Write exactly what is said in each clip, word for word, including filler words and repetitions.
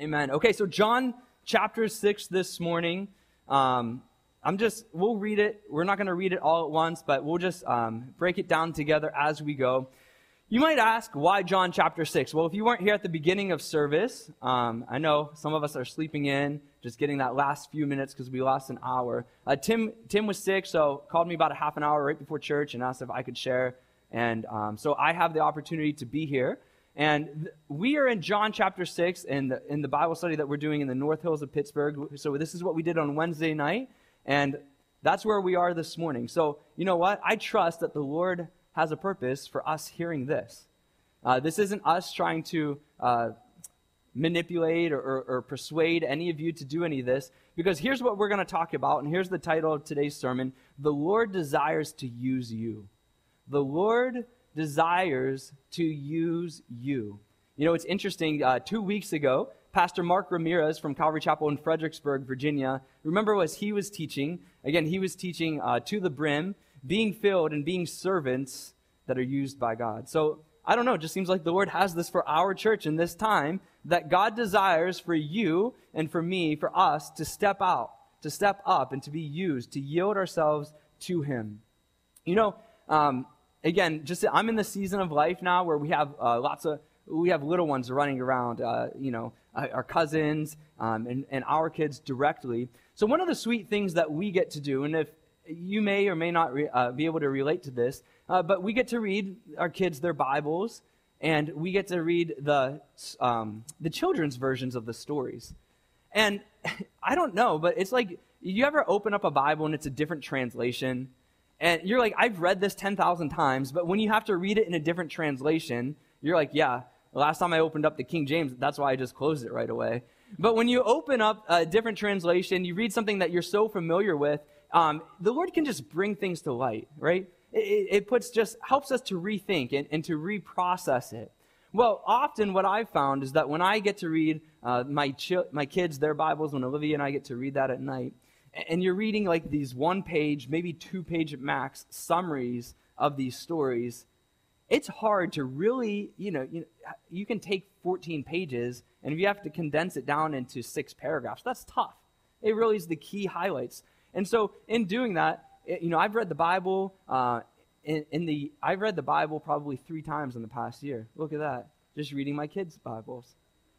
Amen. Okay, so John chapter six this morning. Um, I'm just, we'll read it. We're not going to read it all at once, but we'll just um, break it down together as we go. You might ask, why John chapter six? Well, if you weren't here at the beginning of service, um, I know some of us are sleeping in, just getting that last few minutes because we lost an hour. Uh, Tim Tim was sick, so called me about a half an hour right before church and asked if I could share. And um, so I have the opportunity to be here. And th- we are in John chapter six in the, in the Bible study that we're doing in the North Hills of Pittsburgh. So this is what we did on Wednesday night, and that's where we are this morning. So you know what? I trust that the Lord has a purpose for us hearing this. Uh, this isn't us trying to uh, manipulate or, or, or persuade any of you to do any of this, because here's what we're going to talk about, and here's the title of today's sermon: The Lord desires to use you. The Lord desires to use you. You know, it's interesting. Uh, two weeks ago, Pastor Mark Ramirez from Calvary Chapel in Fredericksburg, Virginia, remember as he was teaching, again, he was teaching uh, to the brim, being filled and being servants that are used by God. So, I don't know, it just seems like the Lord has this for our church in this time, that God desires for you and for me, for us, to step out, to step up and to be used, to yield ourselves to Him. You know, um, Again, just I'm in the season of life now where we have uh, lots of, we have little ones running around, uh, you know, our cousins um, and, and our kids directly. So one of the sweet things that we get to do, and if you may or may not re, uh, be able to relate to this, uh, but we get to read our kids their Bibles, and we get to read the um, the children's versions of the stories. And I don't know, but it's like, you ever open up a Bible and it's a different translation? And you're like, I've read this ten thousand times, but when you have to read it in a different translation, you're like, yeah, the last time I opened up the King James, that's why I just closed it right away. But when you open up a different translation, you read something that you're so familiar with, um, the Lord can just bring things to light, right? It, it puts just, helps us to rethink and, and to reprocess it. Well, often what I've found is that when I get to read uh, my chi- my kids their Bibles, when Olivia and I get to read that at night, and you're reading like these one-page, maybe two-page at max summaries of these stories, it's hard to really, you know, you know, you can take fourteen pages, and if you have to condense it down into six paragraphs, that's tough. It really is the key highlights. And so in doing that, it, you know, I've read the Bible, uh, in, in the, I've read the Bible probably three times in the past year. Look at that, just reading my kids' Bibles.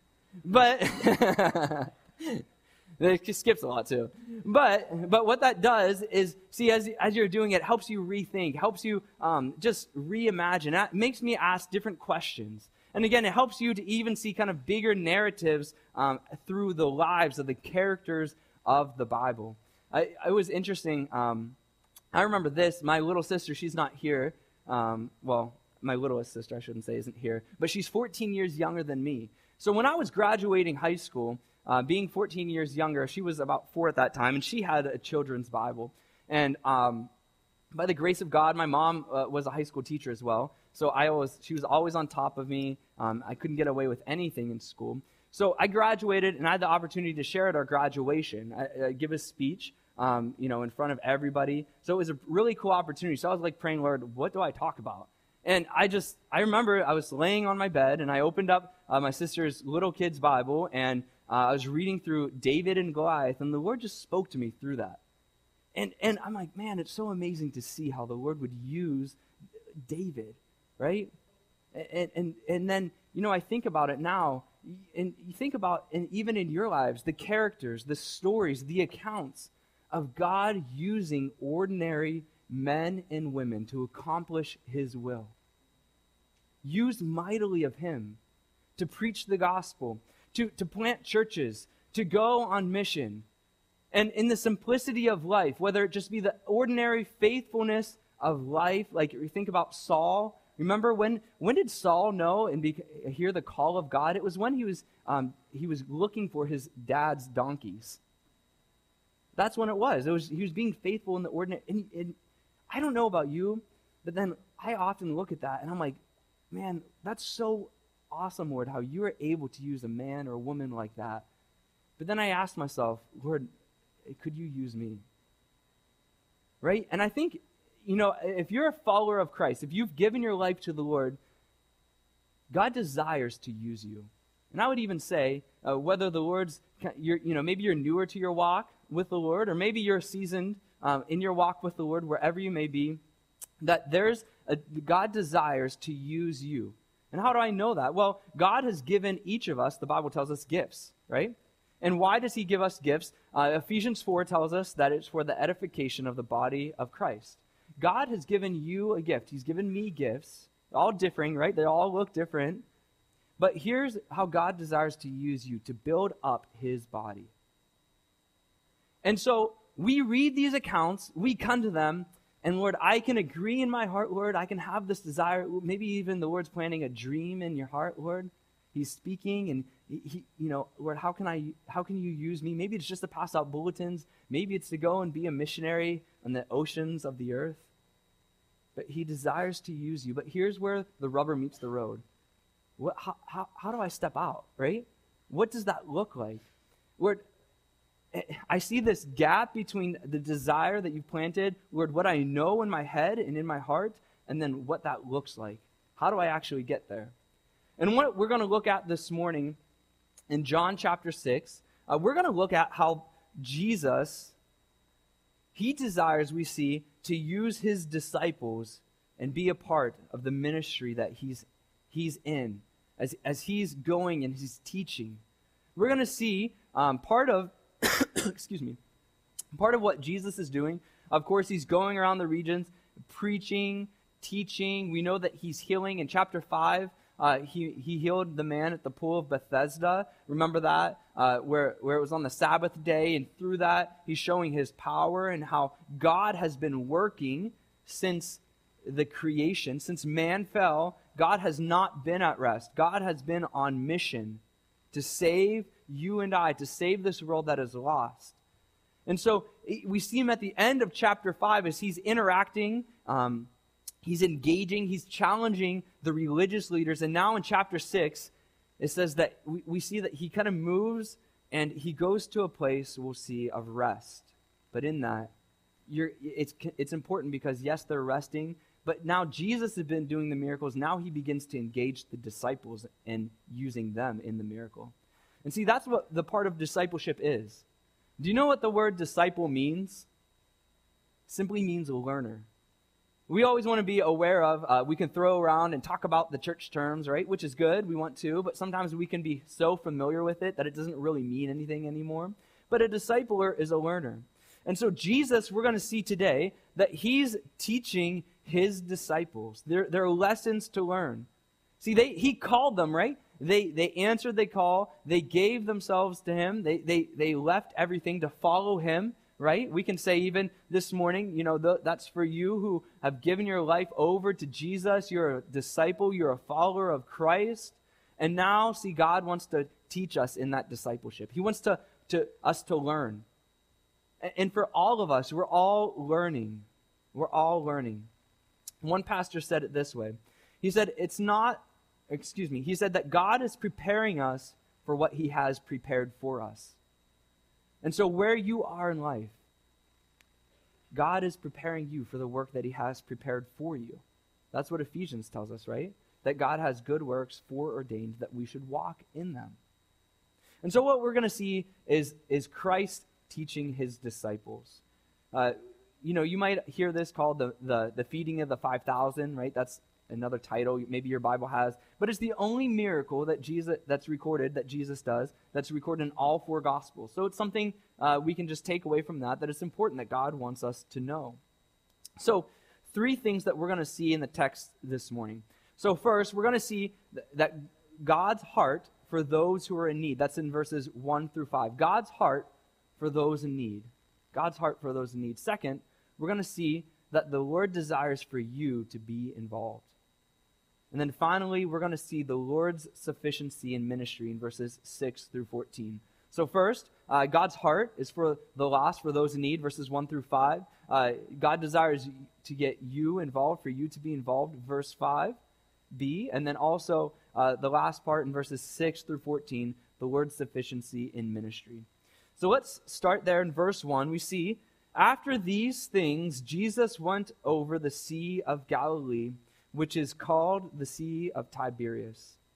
But... It skips a lot too. But but what that does is, see, as as you're doing it, it helps you rethink, helps you um, just reimagine. It makes me ask different questions. And again, it helps you to even see kind of bigger narratives um, through the lives of the characters of the Bible. I, it was interesting. Um, I remember this. My little sister, she's not here. Um, well, my littlest sister, I shouldn't say, isn't here. But she's fourteen years younger than me. So when I was graduating high school, Uh, being fourteen years younger, she was about four at that time, and she had a children's Bible. And um, by the grace of God, my mom uh, was a high school teacher as well. So I always, she was always on top of me. Um, I couldn't get away with anything in school. So I graduated, and I had the opportunity to share at our graduation, I, I give a speech, um, you know, in front of everybody. So it was a really cool opportunity. So I was like praying, Lord, what do I talk about? And I just, I remember I was laying on my bed, and I opened up uh, my sister's little kid's Bible, and Uh, I was reading through David and Goliath, and the Lord just spoke to me through that. And and I'm like, man, it's so amazing to see how the Lord would use David, right? And and and then, you know, I think about it now, and you think about, and even in your lives, the characters, the stories, the accounts of God using ordinary men and women to accomplish His will. Used mightily of Him to preach the gospel, To, to plant churches, to go on mission. And in the simplicity of life, whether it just be the ordinary faithfulness of life, like you think about Saul. Remember, when when did Saul know and be, hear the call of God? It was when he was um, he was looking for his dad's donkeys. That's when it was. It was he was being faithful in the ordinary. And, and I don't know about you, but then I often look at that, and I'm like, man, that's so awesome, Lord, how you are able to use a man or a woman like that. But then I asked myself, Lord, could you use me? Right? And I think, you know, if you're a follower of Christ, if you've given your life to the Lord, God desires to use you. And I would even say, uh, whether the Lord's, you're, you know, maybe you're newer to your walk with the Lord, or maybe you're seasoned um, in your walk with the Lord, wherever you may be, that there's a, God desires to use you. And how do I know that? Well, God has given each of us, the Bible tells us, gifts, right? And why does he give us gifts? Uh, Ephesians four tells us that it's for the edification of the body of Christ. God has given you a gift. He's given me gifts, all differing, right? They all look different. But here's how God desires to use you, to build up his body. And so we read these accounts, we come to them, and Lord, I can agree in my heart, Lord, I can have this desire. Maybe even the Lord's planting a dream in your heart, Lord. He's speaking, and he, he, you know, Lord, how can I, how can you use me? Maybe it's just to pass out bulletins. Maybe it's to go and be a missionary on the oceans of the earth. But he desires to use you. But here's where the rubber meets the road. What, how, how, how do I step out, right? What does that look like? Lord, I see this gap between the desire that you planted, Lord, what I know in my head and in my heart, and then what that looks like. How do I actually get there? And what we're going to look at this morning in John chapter six, uh, we're going to look at how Jesus, he desires, we see, to use his disciples and be a part of the ministry that he's he's in, as, as he's going and he's teaching. We're going to see um, part of, excuse me, part of what Jesus is doing. Of course, he's going around the regions, preaching, teaching. We know that he's healing. In chapter five, uh, he, he healed the man at the pool of Bethesda. Remember that? Uh, where, where it was on the Sabbath day, and through that, he's showing his power and how God has been working since the creation. Since man fell, God has not been at rest. God has been on mission to save you and I, to save this world that is lost. And so we see him at the end of chapter five as he's interacting, um, he's engaging, he's challenging the religious leaders. And now in chapter six, it says that we, we see that he kind of moves and he goes to a place, we'll see, of rest. But in that, you're, it's, it's important because, yes, they're resting, but now Jesus has been doing the miracles. Now he begins to engage the disciples and using them in the miracle. And see, that's what the part of discipleship is. Do you know what the word disciple means? Simply means a learner. We always want to be aware of, uh, we can throw around and talk about the church terms, right? Which is good, we want to, but sometimes we can be so familiar with it that it doesn't really mean anything anymore. But a discipler is a learner. And so Jesus, we're going to see today that he's teaching his disciples. There, there are lessons to learn. See, they he called them, right? They they answered the call. They gave themselves to him. They they they left everything to follow him, right? We can say even this morning, you know, th- that's for you who have given your life over to Jesus. You're a disciple. You're a follower of Christ. And now, see, God wants to teach us in that discipleship. He wants to, to us to learn. And, and for all of us, we're all learning. We're all learning. One pastor said it this way. He said, it's not, excuse me, he said that God is preparing us for what he has prepared for us. And so where you are in life, God is preparing you for the work that he has prepared for you. That's what Ephesians tells us, right? That God has good works foreordained that we should walk in them. And so what we're going to see is, is Christ teaching his disciples. Uh, You know, you might hear this called the, the, the feeding of the five thousand, right? That's another title maybe your Bible has. But it's the only miracle that Jesus that's recorded, that Jesus does, that's recorded in all four Gospels. So it's something uh, we can just take away from that, that it's important that God wants us to know. So three things that we're going to see in the text this morning. So first, we're going to see th- that God's heart for those who are in need. That's in verses one through five. God's heart for those in need. God's heart for those in need. Second, we're going to see that the Lord desires for you to be involved. And then finally, we're going to see the Lord's sufficiency in ministry in verses six through fourteen. So first, uh, God's heart is for the lost, for those in need, verses one through five. Uh, God desires to get you involved, for you to be involved, verse five b. And then also uh, the last part in verses six through fourteen, the Lord's sufficiency in ministry. So let's start there in verse one. We see, after these things, Jesus went over the Sea of Galilee, which is called the Sea of Tiberias.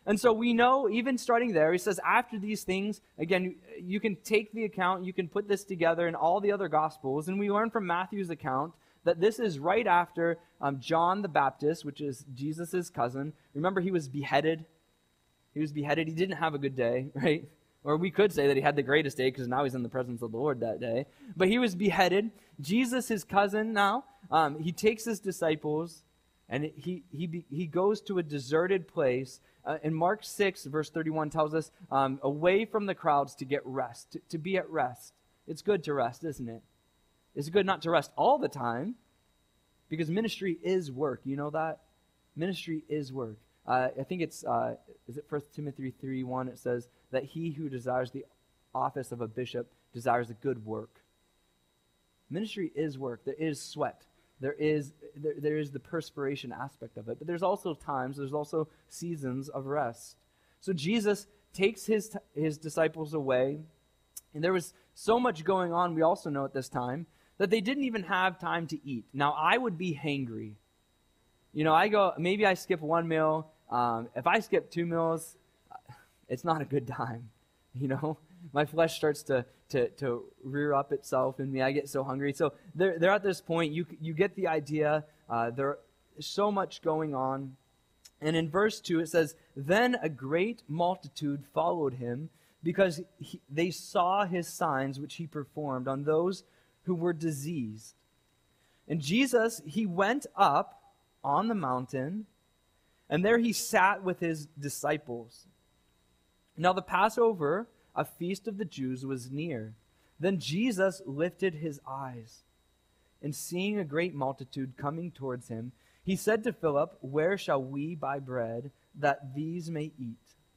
And so we know, even starting there, he says, after these things, again, you, you can take the account, you can put this together in all the other Gospels, and we learn from Matthew's account that this is right after um, John the Baptist, which is Jesus' cousin. Remember, he was beheaded. He was beheaded. He didn't have a good day, right? Or we could say that he had the greatest day because now he's in the presence of the Lord that day. But he was beheaded. Jesus, his cousin now, um, he takes his disciples and he he he goes to a deserted place. Uh, and Mark six, verse thirty-one tells us, um, away from the crowds to get rest, to, to be at rest. It's good to rest, isn't it? It's good not to rest all the time, because ministry is work. You know that? Ministry is work. Uh, I think it's, uh, is it First Timothy three one? It says that he who desires the office of a bishop desires a good work. Ministry is work. There is sweat. There is there, there is the perspiration aspect of it. But there's also times, there's also seasons of rest. So Jesus takes his his disciples away, and there was so much going on, we also know at this time, that they didn't even have time to eat. Now, I would be hangry. You know, I go, maybe I skip one meal. Um, if I skip two meals, it's not a good time, you know? My flesh starts to, to, to rear up itself in me. I get so hungry. So they're, they're at this point. You, you get the idea. Uh, there's so much going on. And in verse two, it says, then a great multitude followed him because he, they saw his signs which he performed on those who were diseased. And Jesus, he went up on the mountain, and there he sat with his disciples. Now the Passover, a feast of the Jews, was near. Then Jesus lifted his eyes, and seeing a great multitude coming towards him, he said to Philip, where shall we buy bread that these may eat?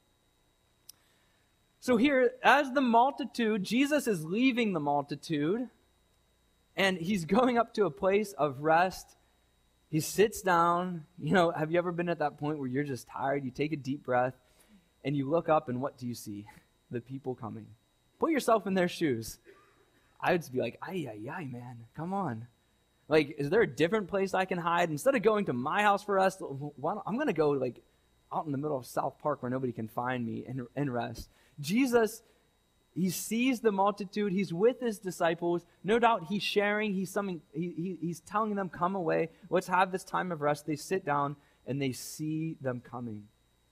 So here, as the multitude, Jesus is leaving the multitude, and he's going up to a place of rest. He sits down. You know, have you ever been at that point where you're just tired? You take a deep breath, and you look up, and what do you see? The people coming. Put yourself in their shoes. I would be like, ay, ay, ay, man, come on. Like, is there a different place I can hide? Instead of going to my house for rest, why don't, I'm going to go, like, out in the middle of South Park where nobody can find me and, and rest. Jesus, he sees the multitude. He's with his disciples. No doubt he's sharing. He's, something, he, he, he's telling them, come away. Let's have this time of rest. They sit down, and they see them coming.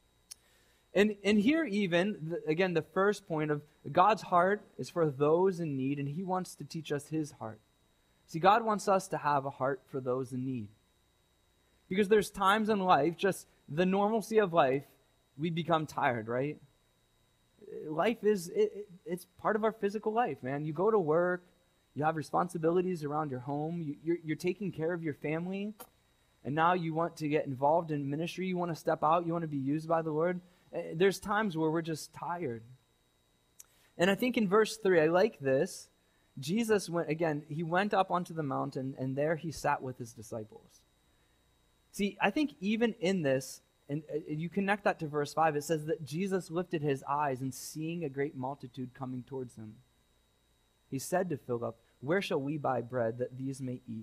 And and here even, again, the first point of God's heart is for those in need, and he wants to teach us his heart. See, God wants us to have a heart for those in need. Because there's times in life, just the normalcy of life, we become tired, right? Life is, it, it, it's part of our physical life, man. You go to work, you have responsibilities around your home, you, you're, you're taking care of your family, and now you want to get involved in ministry, you want to step out, you want to be used by the Lord. There's times where we're just tired. And I think in verse three, I like this. Jesus went, again, he went up onto the mountain, and there he sat with his disciples. See, I think even in this, and you connect that to verse five, it says that Jesus lifted his eyes and seeing a great multitude coming towards him. He said to Philip, where shall we buy bread that these may eat?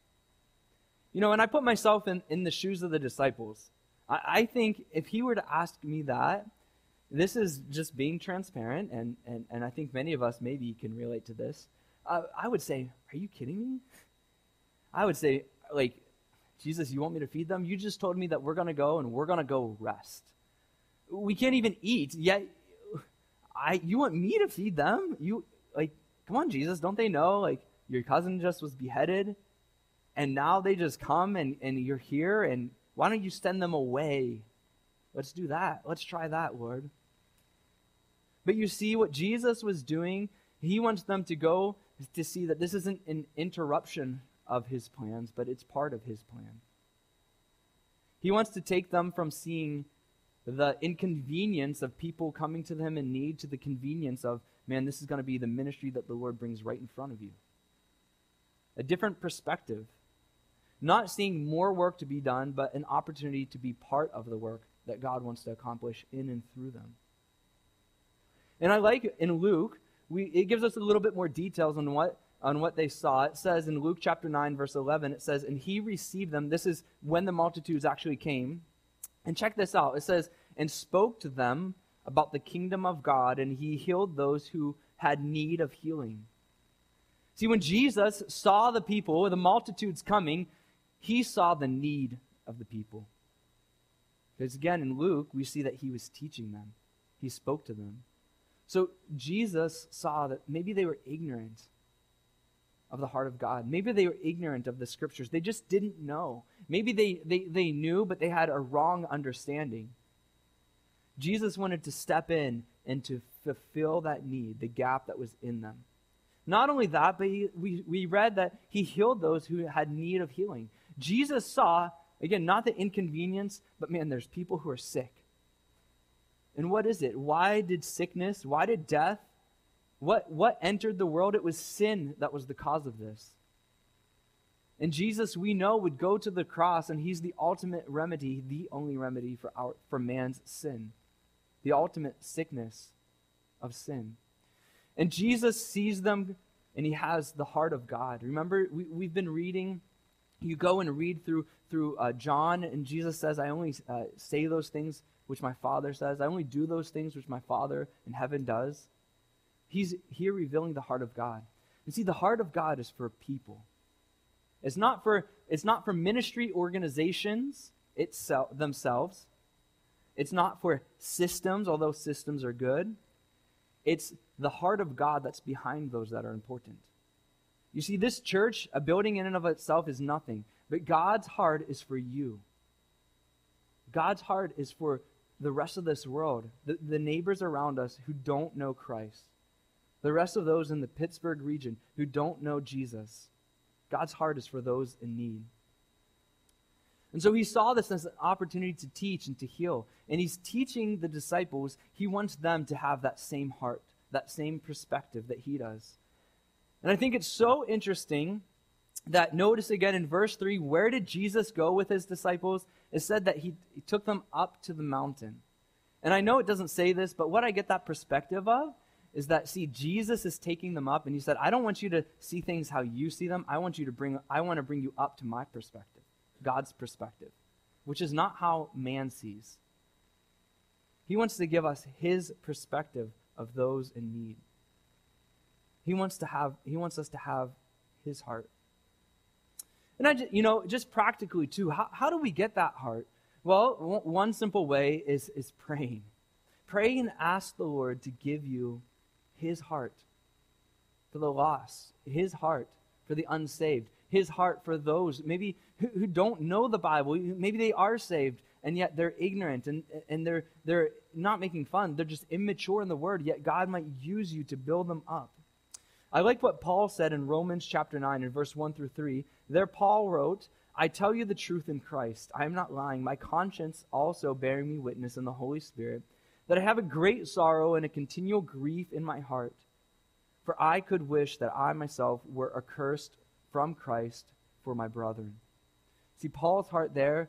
You know, and I put myself in, in the shoes of the disciples. I, I think if he were to ask me that, this is just being transparent, and, and, and I think many of us maybe can relate to this. Uh, I would say, are you kidding me? I would say, like, Jesus, you want me to feed them? You just told me that we're going to go and we're going to go rest. We can't even eat, yet I you want me to feed them? You, like, come on, Jesus, don't they know, like, your cousin just was beheaded, and now they just come and, and you're here, and why don't you send them away? Let's do that. Let's try that, Lord. But you see what Jesus was doing, he wants them to go to see that this isn't an interruption of his plans, but it's part of his plan. He wants to take them from seeing the inconvenience of people coming to them in need to the convenience of, man, this is going to be the ministry that the Lord brings right in front of you. A different perspective. Not seeing more work to be done, but an opportunity to be part of the work that God wants to accomplish in and through them. And I like in Luke, we, it gives us a little bit more details on what on what they saw. It says in Luke chapter nine, verse eleven, it says, and he received them. This is when the multitudes actually came. And check this out. It says, and spoke to them about the kingdom of God, and he healed those who had need of healing. See, when Jesus saw the people, the multitudes coming, he saw the need of the people. Because again, in Luke, we see that he was teaching them. He spoke to them. So Jesus saw that maybe they were ignorant of the heart of God. Maybe they were ignorant of the scriptures. They just didn't know. Maybe they, they, they knew, but they had a wrong understanding. Jesus wanted to step in and to fulfill that need, the gap that was in them. Not only that, but he, we, we read that he healed those who had need of healing. Jesus saw, again, not the inconvenience, but man, there's people who are sick. And what is it? Why did sickness, why did death, what, what entered the world? It was sin that was the cause of this. And Jesus, we know, would go to the cross, and he's the ultimate remedy, the only remedy for our for man's sin. The ultimate sickness of sin. And Jesus sees them, and he has the heart of God. Remember, we, we've been reading, you go and read through, through uh, John, and Jesus says, I only uh, say those things which my Father says. I only do those things which my Father in heaven does. He's here revealing the heart of God. And see, the heart of God is for people. It's not for, it's not for ministry organizations itself, themselves. It's not for systems, although systems are good. It's the heart of God that's behind those that are important. You see, this church, a building in and of itself, is nothing. But God's heart is for you. God's heart is for the rest of this world, the, the neighbors around us who don't know Christ, the rest of those in the Pittsburgh region who don't know Jesus. God's heart is for those in need. And so he saw this as an opportunity to teach and to heal. And he's teaching the disciples. He wants them to have that same heart, that same perspective that he does. And I think it's so interesting that, notice again in verse three, where did Jesus go with his disciples? It said that he, he took them up to the mountain. And I know it doesn't say this, but what I get that perspective of is that, see, Jesus is taking them up, and he said, I don't want you to see things how you see them. I want you to bring, I want to bring you up to my perspective, God's perspective, which is not how man sees. He wants to give us his perspective of those in need. He wants to have, he wants us to have his heart. And I just, you know, just practically too, how, how do we get that heart? Well, w- one simple way is, is praying. Pray and ask the Lord to give you his heart for the lost, his heart for the unsaved, his heart for those maybe who, who don't know the Bible. Maybe they are saved, and yet they're ignorant, and, and they're, they're not making fun. They're just immature in the word, yet God might use you to build them up. I like what Paul said in Romans chapter nine, in verse one through three. There Paul wrote, I tell you the truth in Christ. I am not lying. My conscience also bearing me witness in the Holy Spirit, that I have a great sorrow and a continual grief in my heart. For I could wish that I myself were accursed from Christ for my brethren. See, Paul's heart there,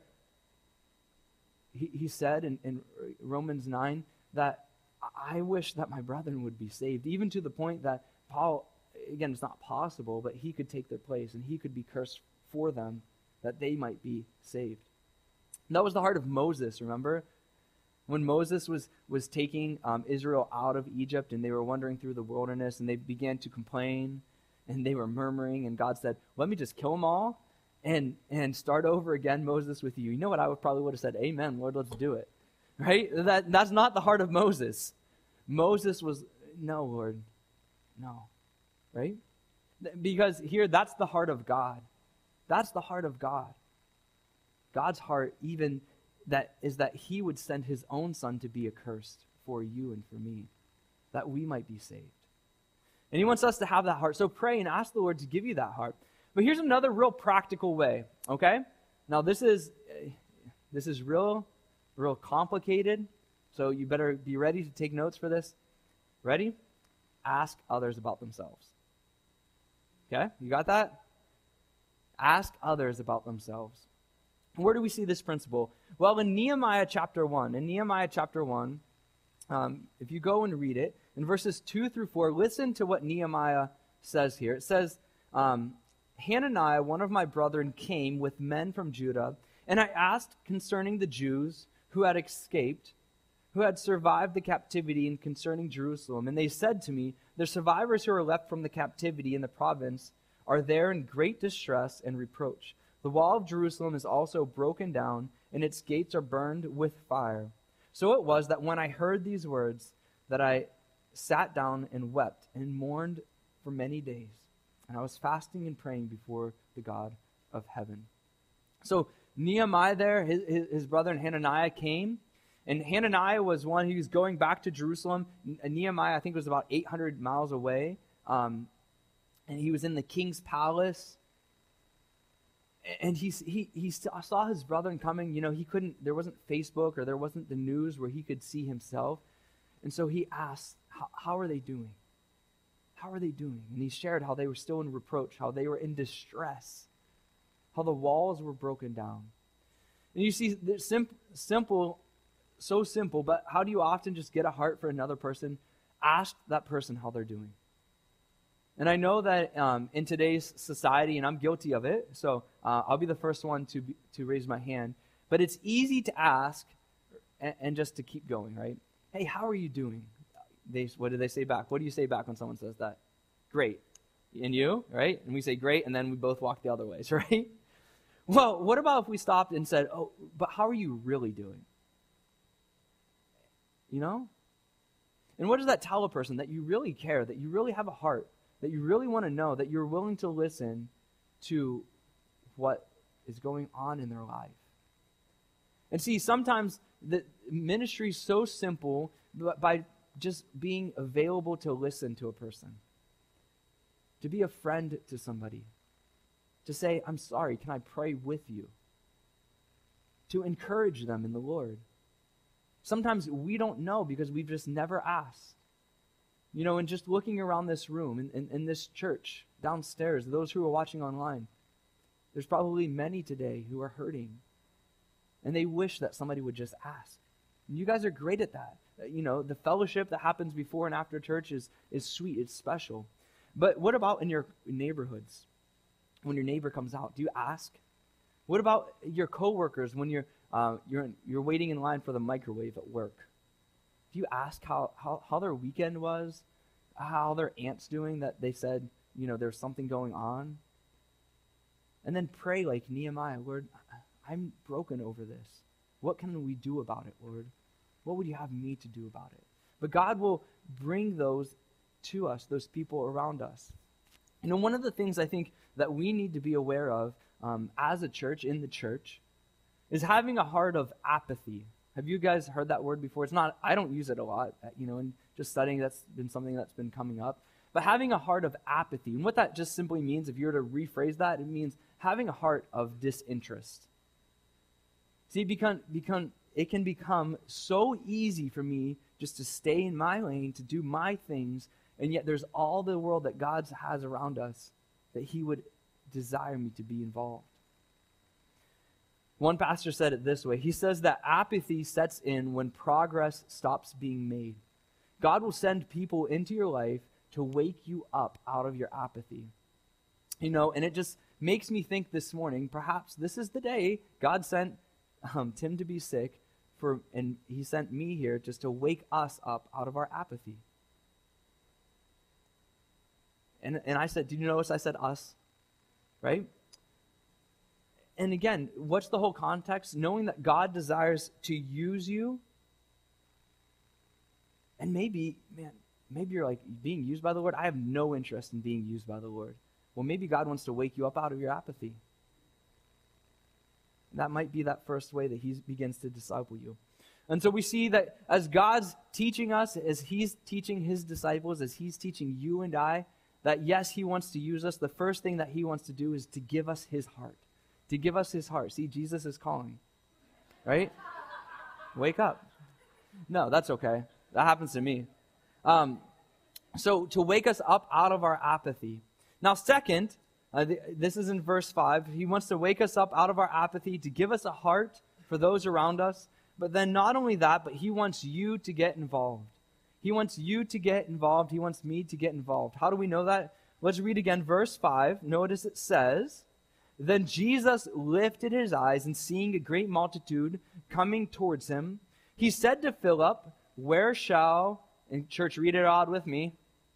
he, he said in, in Romans nine that I wish that my brethren would be saved, even to the point that Paul, again, it's not possible, but he could take their place and he could be cursed for them that they might be saved. And that was the heart of Moses, remember? When Moses was, was taking um, Israel out of Egypt and they were wandering through the wilderness and they began to complain and they were murmuring, and God said, let me just kill them all and, and start over again, Moses, with you. You know what? I would probably would have said, amen, Lord, let's do it. Right? That, that's not the heart of Moses. Moses was, no, Lord, no. Right? Because here, that's the heart of God. That's the heart of God. God's heart, even that is that he would send his own son to be accursed for you and for me, that we might be saved. And he wants us to have that heart. So pray and ask the Lord to give you that heart. But here's another real practical way, okay? Now this is this is real, real complicated, so you better be ready to take notes for this. Ready? Ask others about themselves. Okay? You got that? Ask others about themselves. Where do we see this principle? Well, in Nehemiah chapter one. In Nehemiah chapter one, um, if you go and read it, in verses two through four, listen to what Nehemiah says here. It says, um, Hananiah, one of my brethren, came with men from Judah, and I asked concerning the Jews who had escaped who had survived the captivity and concerning Jerusalem. And they said to me, the survivors who are left from the captivity in the province are there in great distress and reproach. The wall of Jerusalem is also broken down, and its gates are burned with fire. So it was that when I heard these words, that I sat down and wept and mourned for many days. And I was fasting and praying before the God of heaven. So Nehemiah there, his, his, his brother Hananiah came. And Hananiah was one who was going back to Jerusalem. Nehemiah, I think, was about eight hundred miles away. Um, and he was in the king's palace. And he, he, he saw his brethren coming. You know, he couldn't, there wasn't Facebook or there wasn't the news where he could see himself. And so he asked, how are they doing? How are they doing? And he shared how they were still in reproach, how they were in distress, how the walls were broken down. And you see, sim- simple, so simple, but how do you often just get a heart for another person? Ask that person how they're doing. And I know that um, in today's society, and I'm guilty of it, so uh, I'll be the first one to be, to raise my hand, but it's easy to ask and, and just to keep going, right? Hey, how are you doing? They, what do they say back? What do you say back when someone says that? Great. And you, right? And we say great, and then we both walk the other ways, right? Well, what about if we stopped and said, oh, but how are you really doing? You know? And what does that tell a person? That you really care, that you really have a heart, that you really want to know, that you're willing to listen to what is going on in their life. And see, sometimes the ministry is so simple by just being available to listen to a person, to be a friend to somebody, to say, I'm sorry, can I pray with you? To encourage them in the Lord. Sometimes we don't know because we've just never asked. You know, and just looking around this room, in, in, in this church, downstairs, those who are watching online, there's probably many today who are hurting. And they wish that somebody would just ask. And you guys are great at that. You know, the fellowship that happens before and after church is, is sweet, it's special. But what about in your neighborhoods? When your neighbor comes out, do you ask? What about your coworkers when you're uh, you're you're waiting in line for the microwave at work? Do you ask how, how, how their weekend was? How their aunt's doing that they said, you know, there's something going on? And then pray like Nehemiah, Lord, I'm broken over this. What can we do about it, Lord? What would you have me to do about it? But God will bring those to us, those people around us. You know, one of the things I think that we need to be aware of um, as a church, in the church, is having a heart of apathy. Have you guys heard that word before? It's not, I don't use it a lot, you know, and just studying, that's been something that's been coming up. But having a heart of apathy, and what that just simply means, if you were to rephrase that, it means having a heart of disinterest. See, become, become, it can become so easy for me just to stay in my lane, to do my things, and yet there's all the world that God has around us that he would desire me to be involved. One pastor said it this way. He says that apathy sets in when progress stops being made. God will send people into your life to wake you up out of your apathy. You know, and it just makes me think this morning, perhaps this is the day God sent um, Tim to be sick, for, and he sent me here just to wake us up out of our apathy. And, and I said, did you notice I said us? Right? And again, what's the whole context? Knowing that God desires to use you. And maybe, man, maybe you're like, being used by the Lord? I have no interest in being used by the Lord. Well, maybe God wants to wake you up out of your apathy. That might be that first way that he begins to disciple you. And so we see that as God's teaching us, as he's teaching his disciples, as he's teaching you and I, that yes, he wants to use us, the first thing that he wants to do is to give us his heart. To give us his heart. See, Jesus is calling. Right? Wake up. No, that's okay. That happens to me. Um, so to wake us up out of our apathy. Now, second, uh, th- this is in verse five. He wants to wake us up out of our apathy, to give us a heart for those around us. But then not only that, but he wants you to get involved. He wants you to get involved. He wants me to get involved. How do we know that? Let's read again verse five. Notice it says, then Jesus lifted his eyes, and seeing a great multitude coming towards him, He said to Philip, where shall, and church, read it out with me.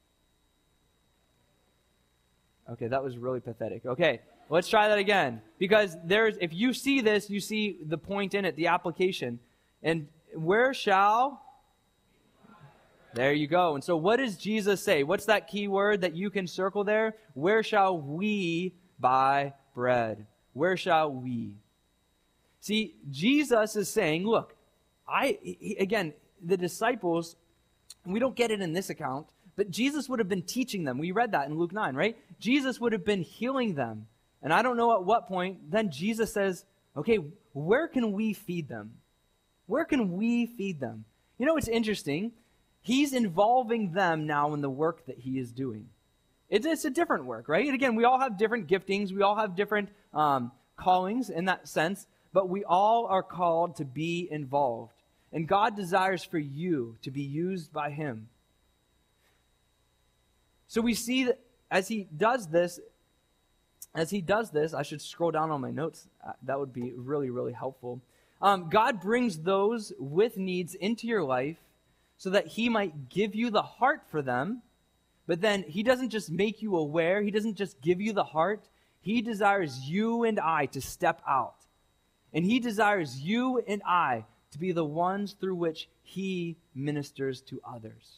Okay, that was really pathetic. Okay, let's try that again. Because there's, if you see this, you see the point in it, the application. And where shall... There you go. And so what does Jesus say? What's that key word that you can circle there? Where shall we buy bread? Where shall we? See, Jesus is saying, look, I, he, again, the disciples, we don't get it in this account, but Jesus would have been teaching them. We read that in Luke nine, right? Jesus would have been healing them. And I don't know at what point, then Jesus says, okay, where can we feed them? Where can we feed them? You know, it's interesting. He's involving them now in the work that he is doing. It's, it's a different work, right? And again, we all have different giftings. We all have different um, callings in that sense. But we all are called to be involved. And God desires for you to be used by him. So we see that as he does this, as he does this, I should scroll down on my notes. Uh, that would be really, really helpful. Um, God brings those with needs into your life so that he might give you the heart for them. But then he doesn't just make you aware. He doesn't just give you the heart. He desires you and I to step out. And he desires you and I to be the ones through which he ministers to others.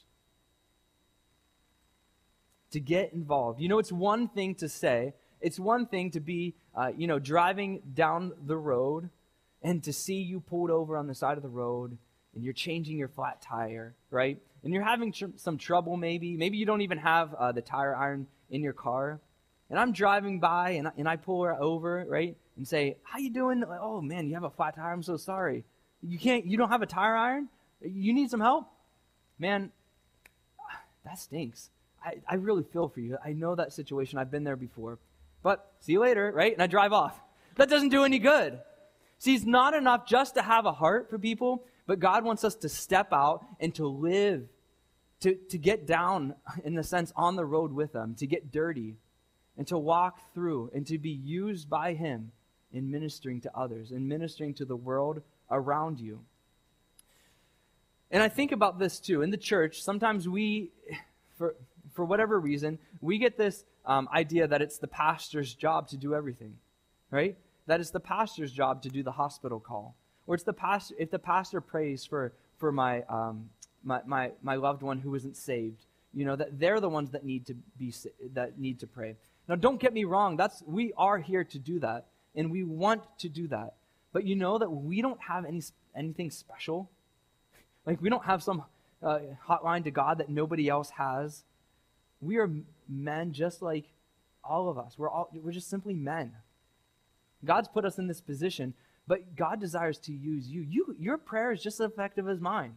To get involved. You know, it's one thing to say, it's one thing to be, uh, you know, driving down the road and to see you pulled over on the side of the road and you're changing your flat tire, right? And you're having tr- some trouble maybe. Maybe you don't even have uh, the tire iron in your car. And I'm driving by and I, and I pull her over, right? And say, how you doing? Oh, man, you have a flat tire. I'm so sorry. You can't, you don't have a tire iron? You need some help? Man, that stinks. I, I really feel for you. I know that situation. I've been there before. But see you later, right? And I drive off. That doesn't do any good. See, it's not enough just to have a heart for people, but God wants us to step out and to live, to, to get down, in the sense, on the road with them, to get dirty, and to walk through, and to be used by him in ministering to others, in ministering to the world around you. And I think about this too. In the church, sometimes we, for, for whatever reason, we get this um, idea that it's the pastor's job to do everything, right? That it's the pastor's job to do the hospital call. Or it's the pastor, if the pastor prays for, for my, um, my, my, my loved one who isn't saved, you know, that they're the ones that need to be, that need to pray. Now, don't get me wrong. That's, we are here to do that. And we want to do that. But you know that we don't have any anything special. Like, we don't have some uh, hotline to God that nobody else has. We are men just like all of us. We're all we're just simply men. God's put us in this position, but God desires to use you. You your prayer is just as effective as mine.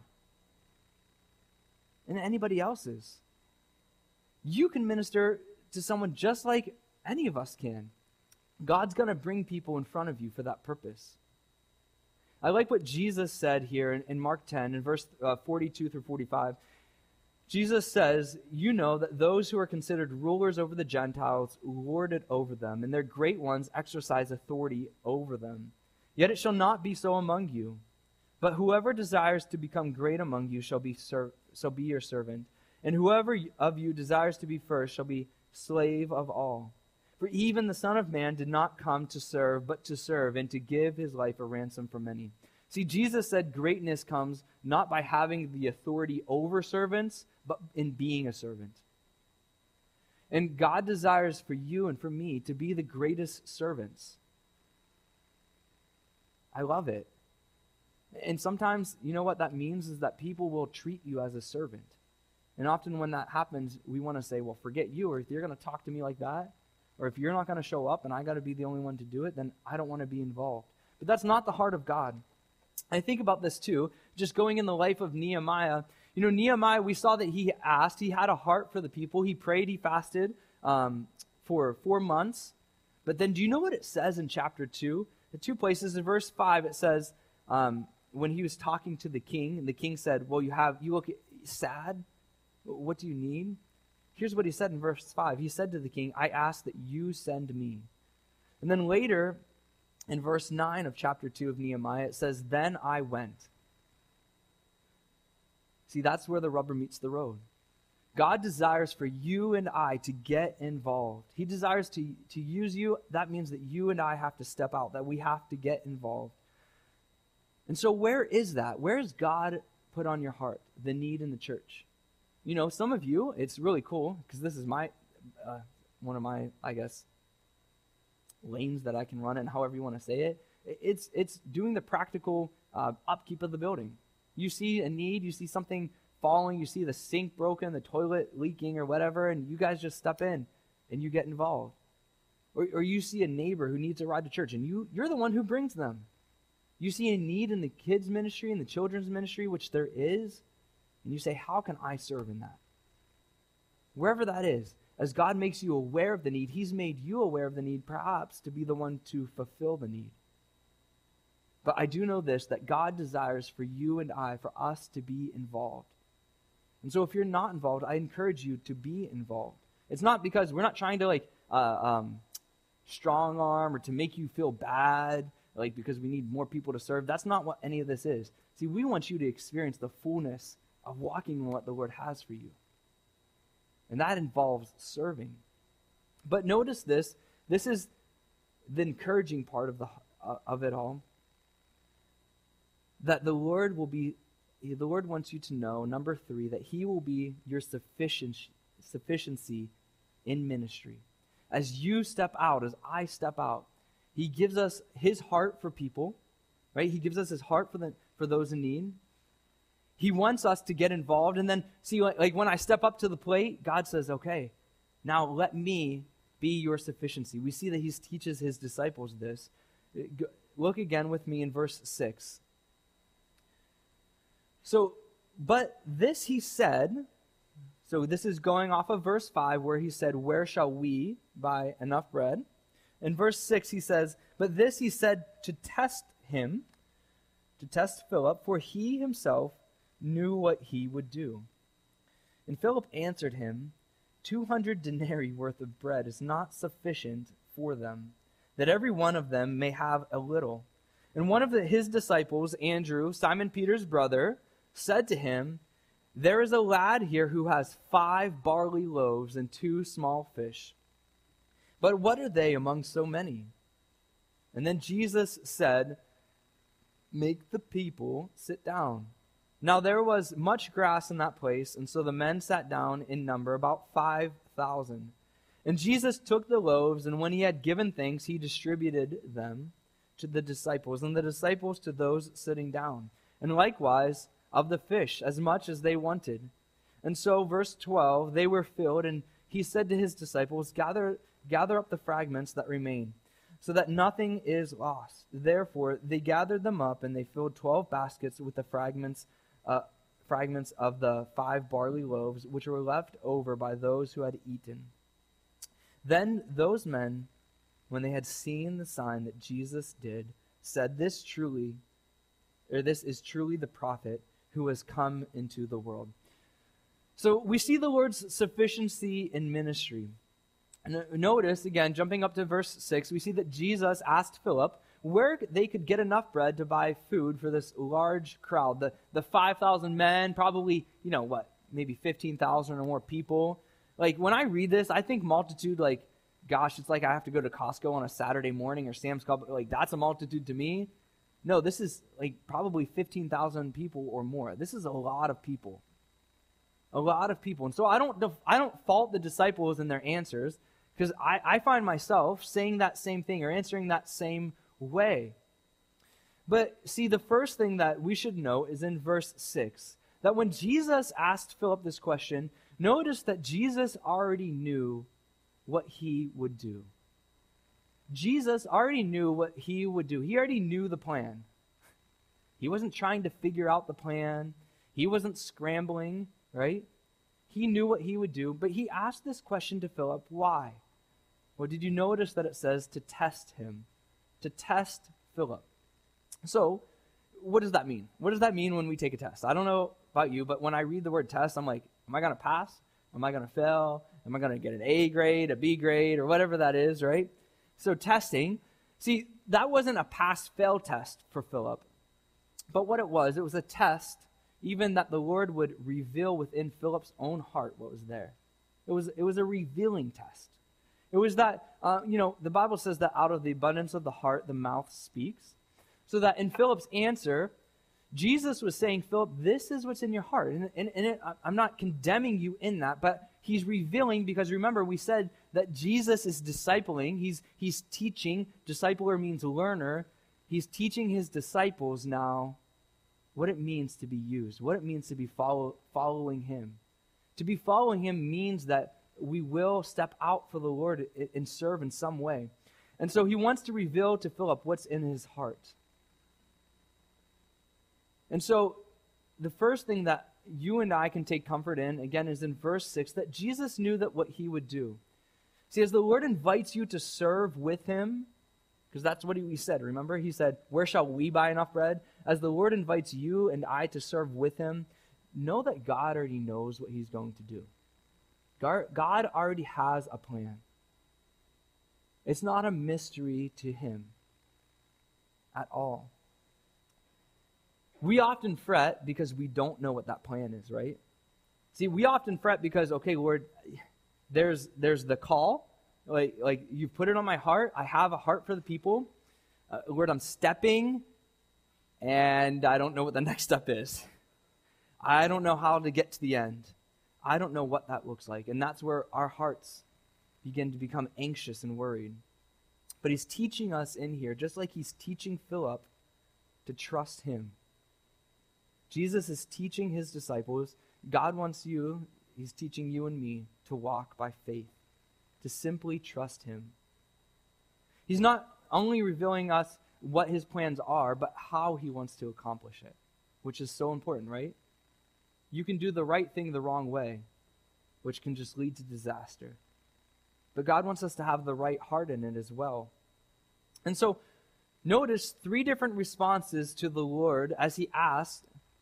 And anybody else's. You can minister to someone just like any of us can. God's going to bring people in front of you for that purpose. I like what Jesus said here in, in Mark ten, in verse uh, forty-two through forty-five. Jesus says, you know that those who are considered rulers over the Gentiles lord it over them, and their great ones exercise authority over them. Yet it shall not be so among you. But whoever desires to become great among you shall be, ser- shall be your servant, and whoever of you desires to be first shall be slave of all. For even the Son of Man did not come to serve, but to serve, and to give his life a ransom for many. See, Jesus said greatness comes not by having the authority over servants, but in being a servant. And God desires for you and for me to be the greatest servants. I love it. And sometimes, you know what that means is that people will treat you as a servant. And often when that happens, we want to say, well, forget you, or if you're going to talk to me like that, or if you're not going to show up and I got to be the only one to do it, then I don't want to be involved. But that's not the heart of God. I think about this too, just going in the life of Nehemiah. You know, Nehemiah, we saw that he asked, he had a heart for the people. He prayed, he fasted um, for four months. But then do you know what it says in chapter two? The two places, in verse five, it says, um, when he was talking to the king, and the king said, well, you have, you look sad. What do you need? Here's what he said in verse five. He said to the king, I ask that you send me. And then later, in verse nine of chapter two of Nehemiah, it says, then I went. See, that's where the rubber meets the road. God desires for you and I to get involved. He desires to, to use you. That means that you and I have to step out, that we have to get involved. And so where is that? Where has God put on your heart the need in the church? You know, some of you, it's really cool, because this is my, uh, one of my, I guess, lanes that I can run in, however you want to say it. It's, it's doing the practical uh, upkeep of the building. You see a need, you see something falling, you see the sink broken, the toilet leaking or whatever, and you guys just step in and you get involved. Or, or you see a neighbor who needs a ride to church, and you, you're the one who brings them. You see a need in the kids' ministry and the children's ministry, which there is, and you say, how can I serve in that? Wherever that is, as God makes you aware of the need, he's made you aware of the need, perhaps to be the one to fulfill the need. But I do know this, that God desires for you and I, for us to be involved. And so if you're not involved, I encourage you to be involved. It's not because we're not trying to like uh, um, strong arm or to make you feel bad, like because we need more people to serve. That's not what any of this is. See, we want you to experience the fullness of walking in what the Lord has for you. And that involves serving. But notice this, this is the encouraging part of the uh, of it all. That the Lord will be, the Lord wants you to know, number three, that he will be your sufficiency, sufficiency in ministry. As you step out, as I step out, he gives us his heart for people, right? He gives us his heart for the for those in need. He wants us to get involved. And then, see, like, like when I step up to the plate, God says, okay, now let me be your sufficiency. We see that he teaches his disciples this. Look again with me in verse six. So, but this he said, so this is going off of verse five where he said, where shall we buy enough bread? In verse six he says, but this he said to test him, to test Philip, for he himself knew what he would do. And Philip answered him, two hundred denarii worth of bread is not sufficient for them, that every one of them may have a little. And one of the, his disciples, Andrew, Simon Peter's brother, said to him, there is a lad here who has five barley loaves and two small fish. But what are they among so many? And then Jesus said, make the people sit down. Now there was much grass in that place, and so the men sat down in number, about five thousand. And Jesus took the loaves, and when he had given thanks, he distributed them to the disciples, and the disciples to those sitting down. And likewise of the fish, as much as they wanted. And so, verse twelve, they were filled, and he said to his disciples, gather, gather up the fragments that remain, so that nothing is lost. Therefore, they gathered them up, and they filled twelve baskets with the fragments Uh, fragments of the five barley loaves, which were left over by those who had eaten. Then those men, when they had seen the sign that Jesus did, said, "This truly, or this is truly the prophet who has come into the world." So we see the Lord's sufficiency in ministry. And notice, again, jumping up to verse six, we see that Jesus asked Philip where they could get enough bread to buy food for this large crowd. The the five thousand men, probably, you know, what, maybe fifteen thousand or more people. Like, when I read this, I think multitude, like, gosh, it's like I have to go to Costco on a Saturday morning or Sam's Club. Like, that's a multitude to me. No, this is, like, probably fifteen thousand people or more. This is a lot of people. A lot of people. And so I don't I don't fault the disciples in their answers, because I, I find myself saying that same thing or answering that same way. But see, the first thing that we should know is in verse six, that when Jesus asked Philip this question, notice that Jesus already knew what he would do. Jesus already knew what he would do. He already knew the plan. He wasn't trying to figure out the plan. He wasn't scrambling, right? He knew what he would do, but he asked this question to Philip, why? Well, did you notice that it says to test him? To test Philip. So, what does that mean? What does that mean when we take a test? I don't know about you, but when I read the word test, I'm like, am I going to pass? Am I going to fail? Am I going to get an A grade, a B grade, or whatever that is, right? So testing, see, that wasn't a pass-fail test for Philip. But what it was, it was a test. even that the Lord would reveal within Philip's own heart what was there. It was, it was a revealing test. It was that, uh, you know, the Bible says that out of the abundance of the heart, the mouth speaks. So that in Philip's answer, Jesus was saying, Philip, this is what's in your heart. And, and, and it, I'm not condemning you in that, but he's revealing, because remember, we said that Jesus is discipling. He's, he's teaching. Discipler means learner. He's teaching his disciples now what it means to be used, what it means to be follow, following him. To be following him means that we will step out for the Lord and serve in some way. And so he wants to reveal to Philip what's in his heart. And so the first thing that you and I can take comfort in, again, is in verse six, that Jesus knew that what he would do. See, as the Lord invites you to serve with him, because that's what he said, remember? He said, where shall we buy enough bread? As the Lord invites you and I to serve with him, know that God already knows what he's going to do. God already has a plan. It's not a mystery to him at all. We often fret because we don't know what that plan is, right? See, we often fret because, okay, Lord, there's there's the call. Like, like you've put it on my heart. I have a heart for the people. Uh, Lord, I'm stepping, and I don't know what the next step is. I don't know how to get to the end. I don't know what that looks like. And that's where our hearts begin to become anxious and worried. But he's teaching us in here, just like he's teaching Philip, to trust him. Jesus is teaching his disciples. God wants you, he's teaching you and me to walk by faith, to simply trust him. He's not only revealing us what his plans are, but how he wants to accomplish it, which is so important, right? You can do the right thing the wrong way, which can just lead to disaster. But God wants us to have the right heart in it as well. And so, notice three different responses to the Lord as he asked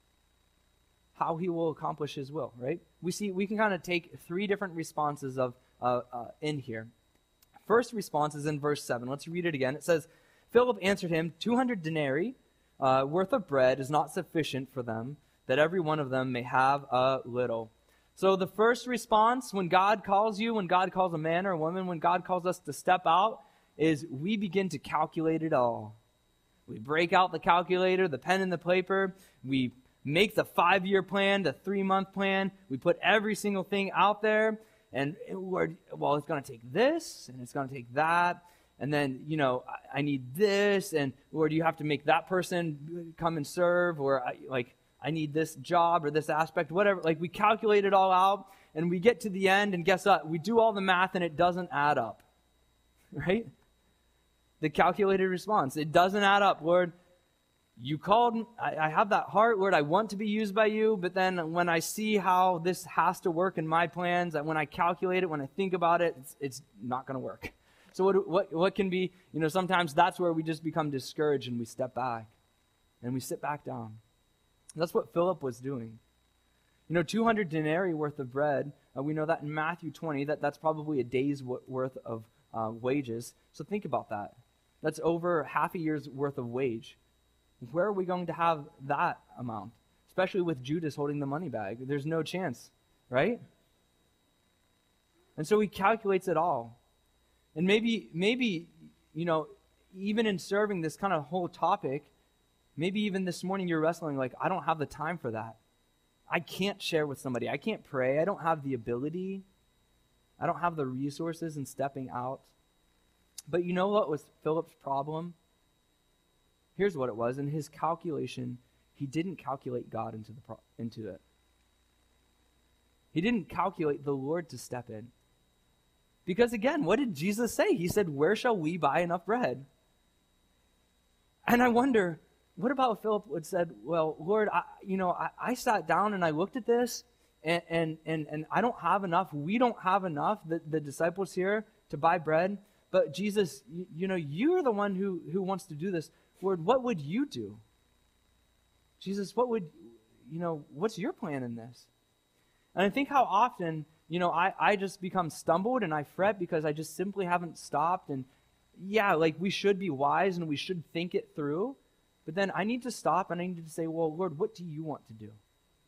how he will accomplish his will, right? We see we can kind of take three different responses of uh, uh, in here. First response is in verse seven. Let's read it again. It says, Philip answered him, two hundred denarii uh, worth of bread is not sufficient for them, that every one of them may have a little. So the first response when God calls you, when God calls a man or a woman, when God calls us to step out, is we begin to calculate it all. We break out the calculator, the pen and the paper. We make the five-year plan, the three-month plan. We put every single thing out there. And, Lord, well, it's going to take this, and it's going to take that. And then, you know, I, I need this. And, Lord, you have to make that person come and serve. Or, I, like, I need this job or this aspect, whatever. Like, we calculate it all out. And we get to the end, and guess what? We do all the math, and it doesn't add up. Right? The calculated response. It doesn't add up. Lord, you called, I, I have that heart, Lord, I want to be used by you, but then when I see how this has to work in my plans, when I calculate it, when I think about it, it's, it's not going to work. So what, what, what can be, you know, sometimes that's where we just become discouraged and we step back and we sit back down. And that's what Philip was doing. You know, two hundred denarii worth of bread, uh, we know that in Matthew twenty, that that's probably a day's w- worth of uh, wages. So think about that. That's over half a year's worth of wage. Where are we going to have that amount? Especially with Judas holding the money bag. There's no chance, right? And so he calculates it all. And maybe, maybe, you know, even in serving this kind of whole topic, maybe even this morning you're wrestling like, I don't have the time for that. I can't share with somebody. I can't pray. I don't have the ability. I don't have the resources in stepping out. But you know what was Philip's problem? Here's what it was. In his calculation, he didn't calculate God into the pro- into it. He didn't calculate the Lord to step in. Because again, what did Jesus say? He said, where shall we buy enough bread? And I wonder, what about if Philip would said, well, Lord, I, you know, I, I sat down and I looked at this, and, and, and, and I don't have enough. We don't have enough, the, the disciples here, to buy bread. But Jesus, you, you know, you're the one who, who wants to do this. Lord, what would you do? Jesus, what would, you know, what's your plan in this? And I think how often, you know, I, I just become stumbled and I fret because I just simply haven't stopped. And yeah, like we should be wise and we should think it through. But then I need to stop and I need to say, well, Lord, what do you want to do?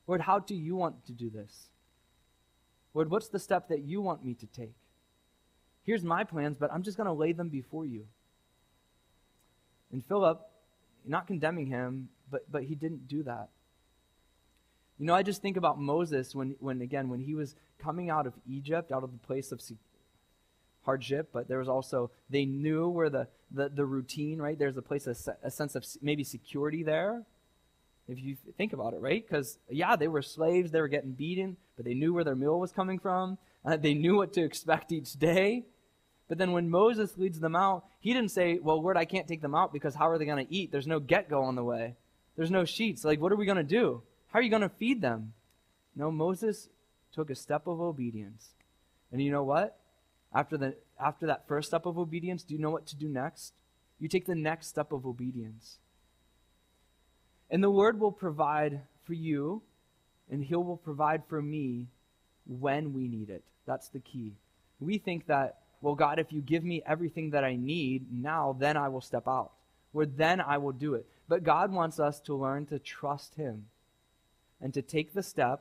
Lord, how do you want to do this? Lord, what's the step that you want me to take? Here's my plans, but I'm just going to lay them before you. And Philip, not condemning him, but, but he didn't do that. You know, I just think about Moses when, when, again, when he was coming out of Egypt, out of the place of hardship, but there was also, they knew where the, the, the routine, right? There's a place, of, a sense of maybe security there, if you think about it, right? Because, yeah, they were slaves, they were getting beaten, but they knew where their meal was coming from. Uh, they knew what to expect each day. But then when Moses leads them out, he didn't say, well, Lord, I can't take them out because how are they going to eat? There's no get-go on the way. There's no sheets. Like, what are we going to do? How are you going to feed them? No, Moses took a step of obedience. And you know what? After the after that first step of obedience, do you know what to do next? You take the next step of obedience. And the Lord will provide for you, and He will provide for me when we need it. That's the key. We think that, well, God, if you give me everything that I need now, then I will step out. Or then I will do it. But God wants us to learn to trust Him and to take the step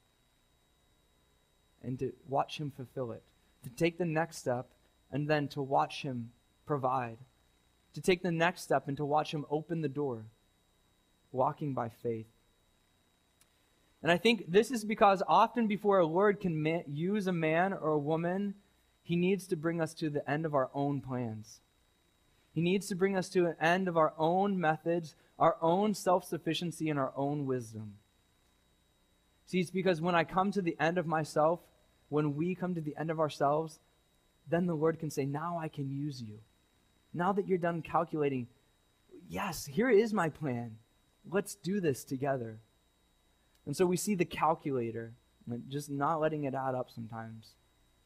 and to watch Him fulfill it. To take the next step and then to watch Him provide. To take the next step and to watch Him open the door. Walking by faith. And I think this is because often before a Lord can ma- use a man or a woman, He needs to bring us to the end of our own plans. He needs to bring us to an end of our own methods, our own self-sufficiency, and our own wisdom. See, it's because when I come to the end of myself, when we come to the end of ourselves, then the Lord can say, now I can use you. Now that you're done calculating, yes, here is my plan. Let's do this together. And so we see the calculator, like just not letting it add up sometimes.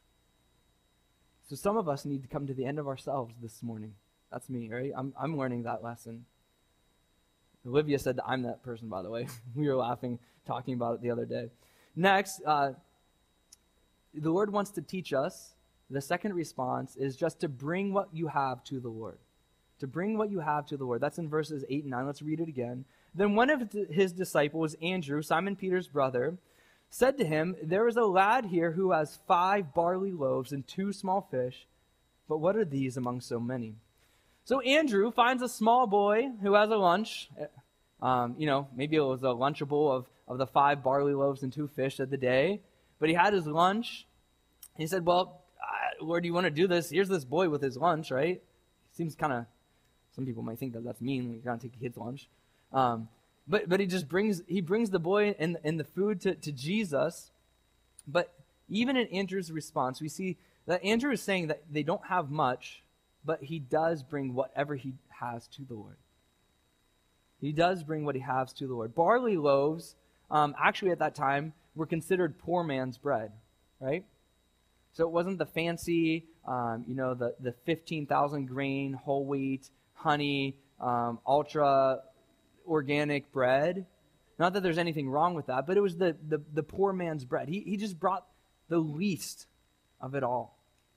So some of us need to come to the end of ourselves this morning. That's me, right? I'm I'm learning that lesson. Olivia said that I'm that person, by the way. We were laughing, talking about it the other day. Next, uh, the Lord wants to teach us, the second response is just to bring what you have to the Lord. To bring what you have to the Lord. That's in verses eight and nine. Let's read it again. Then one of his disciples, Andrew, Simon Peter's brother, said to him, there is a lad here who has five barley loaves and two small fish, but what are these among so many? So Andrew finds a small boy who has a lunch. Um, you know, maybe it was a Lunchable of, of the five barley loaves and two fish of the day. But he had his lunch. He said, well, uh, Lord, do you want to do this? Here's this boy with his lunch, right? Seems kind of, some people might think that that's mean when you're going to take a kid's lunch. Um, but but he just brings, he brings the boy and, and the food to, to Jesus. But even in Andrew's response, we see that Andrew is saying that they don't have much, but he does bring whatever he has to the Lord. He does bring what he has to the Lord. Barley loaves, um, actually at that time, were considered poor man's bread, right? So it wasn't the fancy, um, you know, the, the fifteen thousand grain, whole wheat, honey, um, ultra organic bread. Not that there's anything wrong with that, but it was the, the, the poor man's bread. He, he just brought the least of it all.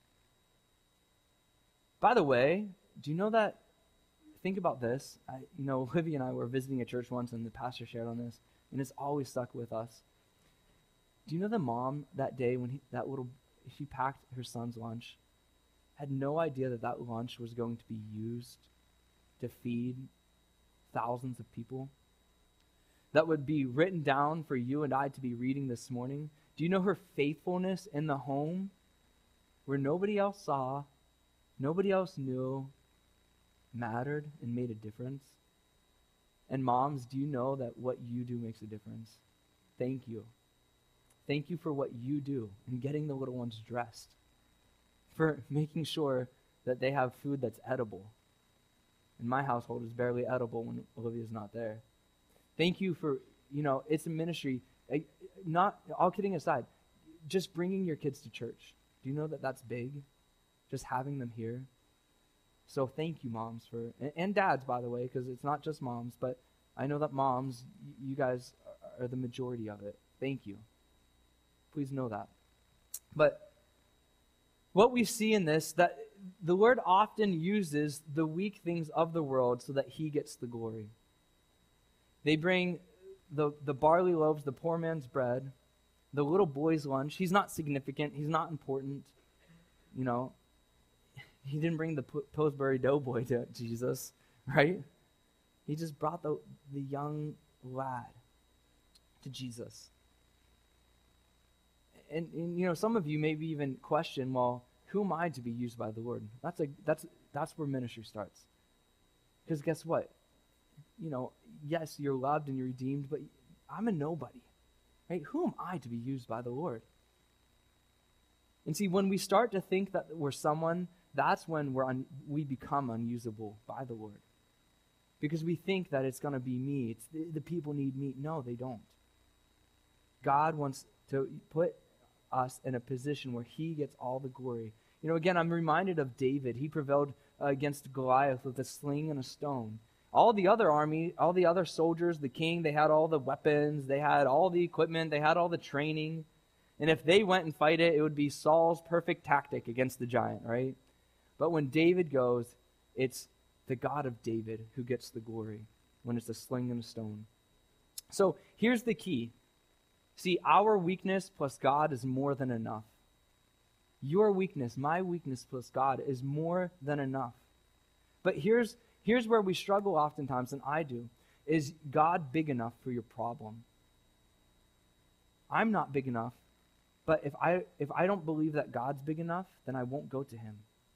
By the way, do you know that, think about this, I, you know, Olivia and I were visiting a church once and the pastor shared on this, and it's always stuck with us. Do you know the mom that day when he, that little, she packed her son's lunch, had no idea that that lunch was going to be used to feed thousands of people? That would be written down for you and I to be reading this morning. Do you know her faithfulness in the home where nobody else saw, nobody else knew, mattered and made a difference? And moms, do you know that what you do makes a difference? Thank you. Thank you for what you do in getting the little ones dressed, for making sure that they have food that's edible. In my household, it's barely edible when Olivia's not there. Thank you for, you know, it's a ministry. Not, all kidding aside, just bringing your kids to church. Do you know that that's big? Just having them here. So thank you, moms, for, and, and dads, by the way, because it's not just moms, but I know that moms, you guys are the majority of it. Thank you. Please know that. But what we see in this, that the Lord often uses the weak things of the world so that He gets the glory. They bring the, the barley loaves, the poor man's bread, the little boy's lunch. He's not significant. He's not important. You know, he didn't bring the P- Pillsbury Doughboy to Jesus, right? He just brought the, the young lad to Jesus. And, and, you know, some of you maybe even question, well, who am I to be used by the Lord? That's a that's that's where ministry starts. Because guess what? You know, yes, you're loved and you're redeemed, but I'm a nobody, right? Who am I to be used by the Lord? And see, when we start to think that we're someone, that's when we're un, we become unusable by the Lord. Because we think that it's going to be me. It's the, the people need me. No, they don't. God wants to put us in a position where he gets all the glory. You know, again, I'm reminded of David. He prevailed uh, against Goliath with a sling and a stone. All the other army, all the other soldiers, the king, they had all the weapons, they had all the equipment, they had all the training. And if they went and fight it, it would be Saul's perfect tactic against the giant, right? But when David goes, it's the God of David who gets the glory when it's a sling and a stone. So here's the key. See, our weakness plus God is more than enough. Your weakness, my weakness plus God is more than enough. But here's here's where we struggle oftentimes, and I do. Is God big enough for your problem? I'm not big enough, but if I if I don't believe that God's big enough, then I won't go to him.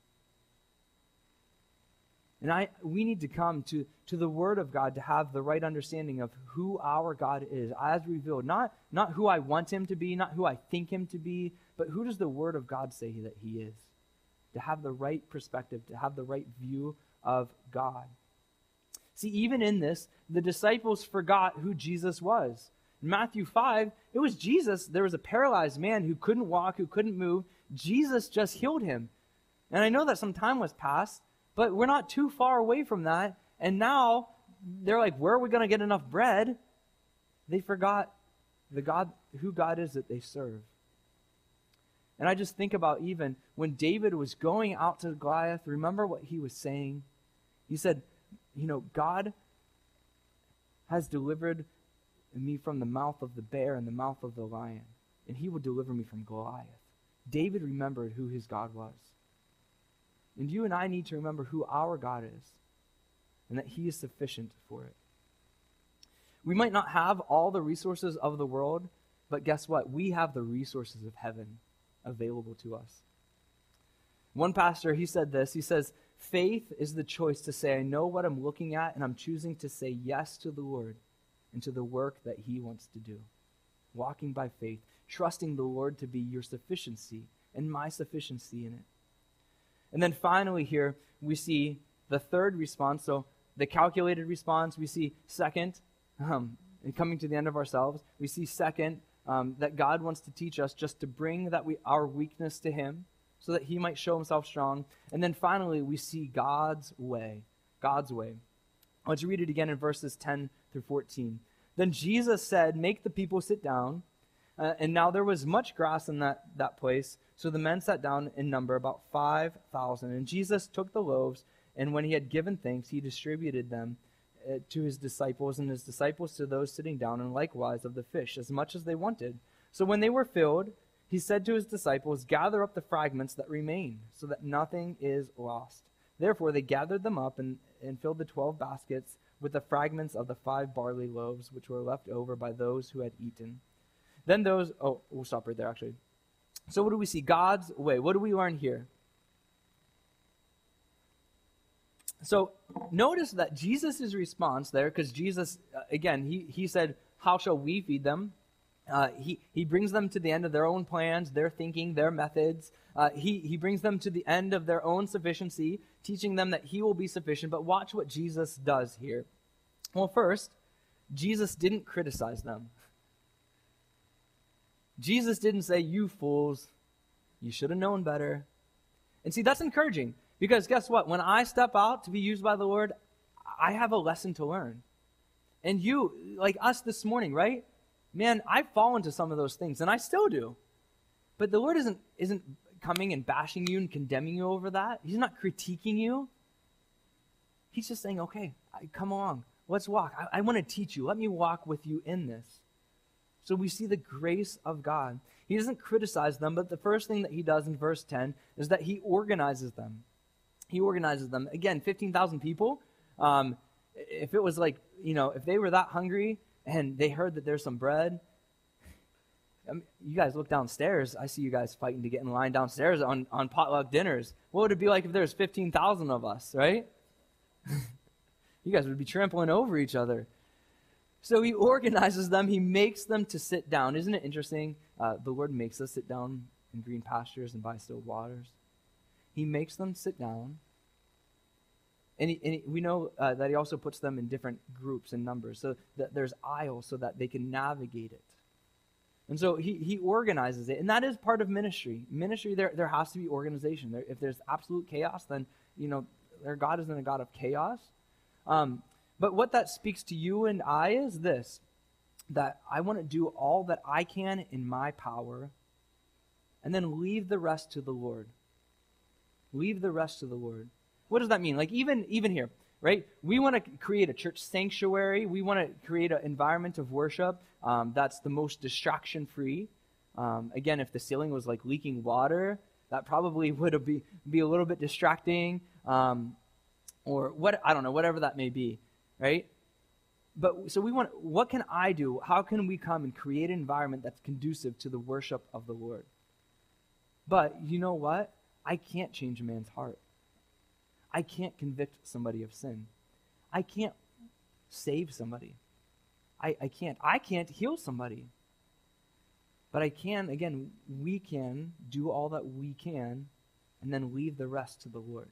And I we need to come to, to the Word of God to have the right understanding of who our God is as revealed. Not, not who I want him to be, not who I think him to be, but who does the Word of God say that he is? To have the right perspective, to have the right view of God. See, even in this, the disciples forgot who Jesus was. In Matthew five, it was Jesus. There was a paralyzed man who couldn't walk, who couldn't move. Jesus just healed him. And I know that some time was passed, but we're not too far away from that. And now they're like, where are we going to get enough bread? They forgot the God, who God is that they serve. And I just think about even when David was going out to Goliath, remember what he was saying? He said, you know, God has delivered me from the mouth of the bear and the mouth of the lion, and he will deliver me from Goliath. David remembered who his God was. And you and I need to remember who our God is, and that he is sufficient for it. We might not have all the resources of the world, but guess what? We have the resources of heaven available to us. One pastor, he said this, he says, faith is the choice to say, I know what I'm looking at, and I'm choosing to say yes to the Lord and to the work that he wants to do. Walking by faith, trusting the Lord to be your sufficiency and my sufficiency in it. And then finally here, we see the third response. So the calculated response, we see second, um, and coming to the end of ourselves, we see second, um, that God wants to teach us just to bring that we our weakness to him so that he might show himself strong. And then finally, we see God's way, God's way. Let's read it again in verses ten through fourteen. Then Jesus said, make the people sit down. Uh, and now there was much grass in that, that place, so the men sat down in number, about five thousand. And Jesus took the loaves, and when he had given thanks, he distributed them uh, to his disciples, and his disciples to those sitting down, and likewise of the fish, as much as they wanted. So when they were filled, he said to his disciples, gather up the fragments that remain, so that nothing is lost. Therefore they gathered them up and, and filled the twelve baskets with the fragments of the five barley loaves, which were left over by those who had eaten. Then those, oh, we'll stop right there actually. So what do we see? God's way. What do we learn here? So notice that Jesus' response there, because Jesus, uh, again, he, he said, how shall we feed them? Uh, he, he brings them to the end of their own plans, their thinking, their methods. Uh, he, he brings them to the end of their own sufficiency, teaching them that he will be sufficient. But watch what Jesus does here. Well, first, Jesus didn't criticize them. Jesus didn't say, you fools, you should have known better. And see, that's encouraging, because guess what? When I step out to be used by the Lord, I have a lesson to learn. And you, like us this morning, right? Man, I've fallen to some of those things, and I still do. But the Lord isn't, isn't coming and bashing you and condemning you over that. He's not critiquing you. He's just saying, okay, come along. let's walk. I, I want to teach you. Let me walk with you in this. So we see the grace of God. He doesn't criticize them, but the first thing that he does in verse ten is that he organizes them. He organizes them. Again, fifteen thousand people. Um, if it was like, you know, if they were that hungry and they heard that there's some bread, I mean, you guys look downstairs. I see you guys fighting to get in line downstairs on, on potluck dinners. What would it be like if there's fifteen thousand of us, right? You guys would be trampling over each other. So he organizes them. He makes them to sit down. Isn't it interesting? Uh, the Lord makes us sit down in green pastures and by still waters. He makes them sit down. And, he, and he, we know uh, that he also puts them in different groups and numbers. So that there's aisles so that they can navigate it. And so he, he organizes it. And that is part of ministry. Ministry, there, there has to be organization. There, if there's absolute chaos, then, you know, their God isn't a God of chaos. Um, but what that speaks to you and I is this, that I want to do all that I can in my power and then leave the rest to the Lord. Leave the rest to the Lord. What does that mean? Like even, even here, right? We want to create a church sanctuary. We want to create an environment of worship um, that's the most distraction-free. Um, again, if the ceiling was like leaking water, that probably would be, be a little bit distracting. Um, or what, I don't know, whatever that may be, right? But so we want, what can I do? How can we come and create an environment that's conducive to the worship of the Lord? But you know what? I can't change a man's heart. I can't convict somebody of sin. I can't save somebody. I, I can't. I can't heal somebody. But I can, again, we can do all that we can and then leave the rest to the Lord.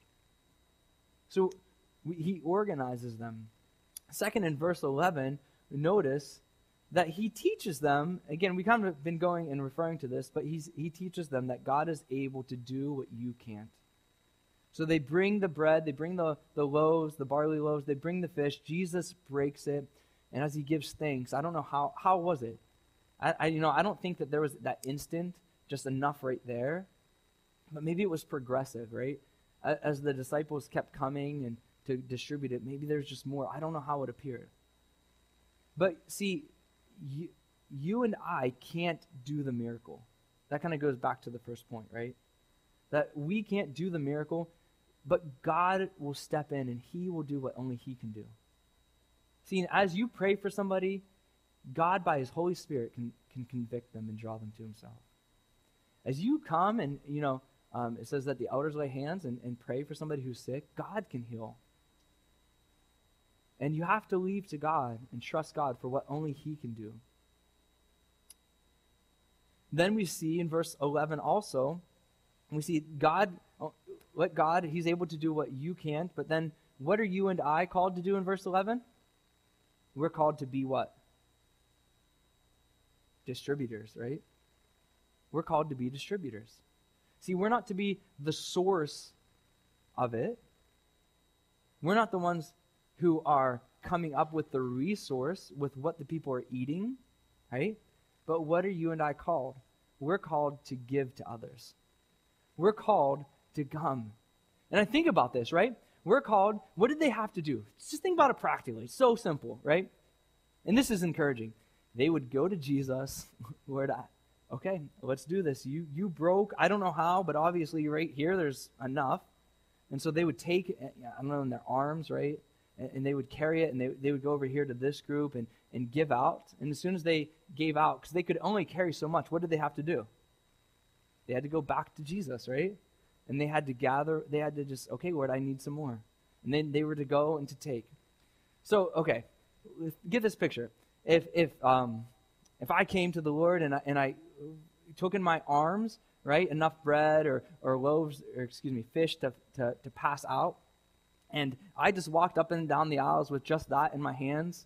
So we, he organizes them. Second, in verse eleven, notice that he teaches them, again, we kind of been going and referring to this, but he's, he teaches them that God is able to do what you can't. So they bring the bread, they bring the, the loaves, the barley loaves, they bring the fish. Jesus breaks it, and as he gives thanks, I don't know how, how was it? I, I, you know, I don't think that there was that instant, just enough right there, but maybe it was progressive, right? As the disciples kept coming and to distribute it, maybe there's just more. I don't know how it appeared. But see, you, you and I can't do the miracle. That kind of goes back to the first point, right? That we can't do the miracle, but God will step in and he will do what only he can do. See, as you pray for somebody, God by his Holy Spirit can, can convict them and draw them to himself. As you come and, you know, um, it says that the elders lay hands and, and pray for somebody who's sick, God can heal. And you have to leave to God and trust God for what only he can do. Then we see in verse eleven also, we see God, let God, he's able to do what you can't, but then what are you and I called to do in verse eleven? We're called to be what? Distributors, right? We're called to be distributors. See, we're not to be the source of it. We're not the ones who are coming up with the resource, with what the people are eating, right? But what are you and I called? We're called to give to others. We're called to come. And I think about this, right? We're called, what did they have to do? Just think about it practically. It's so simple, right? And this is encouraging. They would go to Jesus, Lord, I, okay, let's do this. You you broke, I don't know how, but obviously right here there's enough. And so they would take, I don't know, in their arms, right? And, and they would carry it, and they, they would go over here to this group and, and give out. And as soon as they gave out, because they could only carry so much, what did they have to do? They had to go back to Jesus, right? And they had to gather, they had to just, okay, Lord, I need some more. And then they were to go and to take. So, okay, get this picture. If if um if I came to the Lord and I, and I took in my arms, right, enough bread or, or loaves, or excuse me, fish to, to, to pass out, and I just walked up and down the aisles with just that in my hands,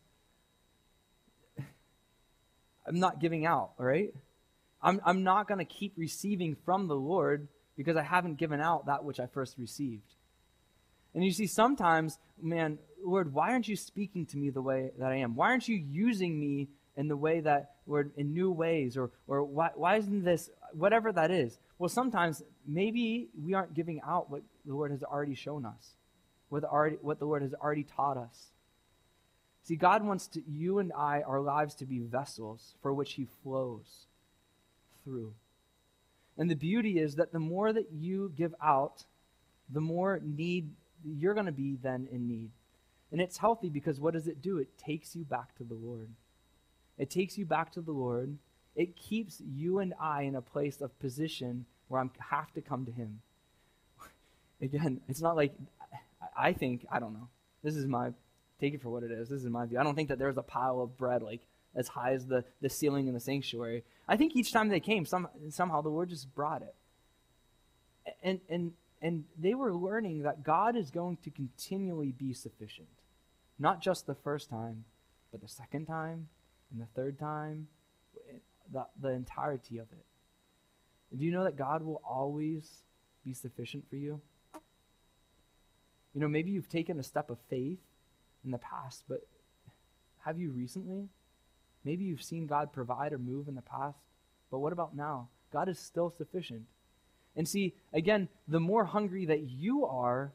I'm not giving out, all right? I'm I'm not going to keep receiving from the Lord because I haven't given out that which I first received. And you see, sometimes, man, Lord, why aren't you speaking to me the way that I am? Why aren't you using me in the way that, Lord, in new ways? Or or why, why isn't this, whatever that is? Well, sometimes maybe we aren't giving out what the Lord has already shown us, what the, already, what the Lord has already taught us. See, God wants to, you and I, our lives to be vessels for which he flows through. And the beauty is that the more that you give out, the more need you're going to be then in need. And it's healthy because what does it do? It takes you back to the Lord. It takes you back to the Lord. It keeps you and I in a place of position where I have to come to him. Again, it's not like, I think, I don't know. This is my, take it for what it is. This is my view. I don't think that there's a pile of bread like as high as the, the ceiling in the sanctuary. I think each time they came, some, somehow the Lord just brought it. And, and, and they were learning that God is going to continually be sufficient. Not just the first time, but the second time, and the third time, the, the entirety of it. Do you know that God will always be sufficient for you? You know, maybe you've taken a step of faith in the past, but have you recently? Maybe you've seen God provide or move in the past, but what about now? God is still sufficient. And see, again, the more hungry that you are,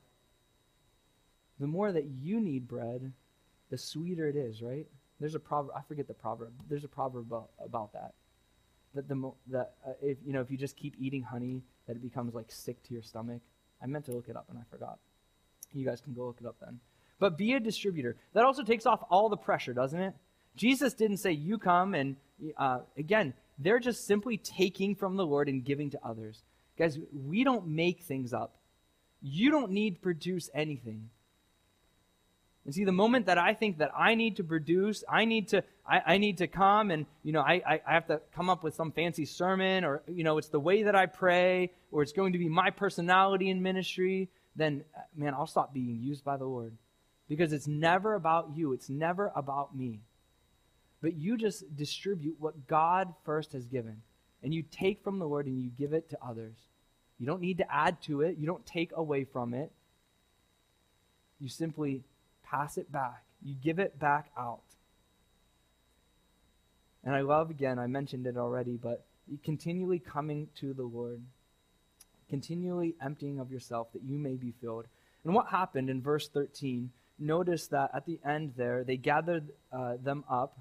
the more that you need bread, the sweeter it is, right? There's a proverb, I forget the proverb, there's a proverb about, about that. That the mo- that uh, if you know if you just keep eating honey, that it becomes like sick to your stomach. I meant to look it up and I forgot. You guys can go look it up then. But be a distributor. That also takes off all the pressure, doesn't it? Jesus didn't say you come and uh, again, they're just simply taking from the Lord and giving to others. Guys, we don't make things up. You don't need to produce anything. And see, the moment that I think that I need to produce, I need to, I, I need to come and, you know, I, I, I have to come up with some fancy sermon, or, you know, it's the way that I pray, or it's going to be my personality in ministry, then, man, I'll stop being used by the Lord. Because it's never about you. It's never about me. But you just distribute what God first has given. And you take from the Lord and you give it to others. You don't need to add to it. You don't take away from it. You simply pass it back. You give it back out. And I love, again, I mentioned it already, but you continually coming to the Lord, continually emptying of yourself that you may be filled. And what happened in verse thirteen, notice that at the end there, they gathered uh, them up,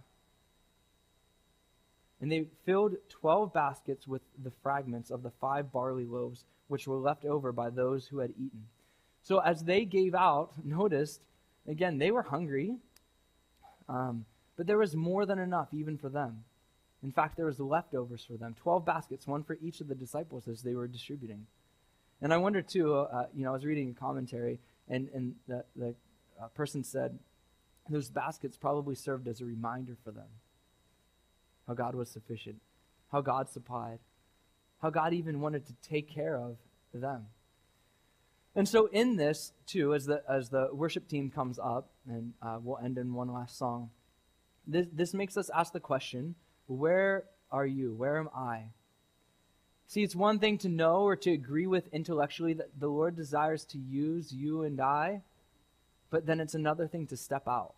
and they filled twelve baskets with the fragments of the five barley loaves, which were left over by those who had eaten. So as they gave out, noticed, again, they were hungry, um, but there was more than enough even for them. In fact, there was leftovers for them. Twelve baskets, one for each of the disciples as they were distributing. And I wonder, too, uh, you know, I was reading a commentary, and, and the, the uh, person said those baskets probably served as a reminder for them. How God was sufficient. How God supplied. How God even wanted to take care of them. And so in this, too, as the as the worship team comes up, and uh, we'll end in one last song, this, this makes us ask the question, where are you? Where am I? See, it's one thing to know or to agree with intellectually that the Lord desires to use you and I, but then it's another thing to step out.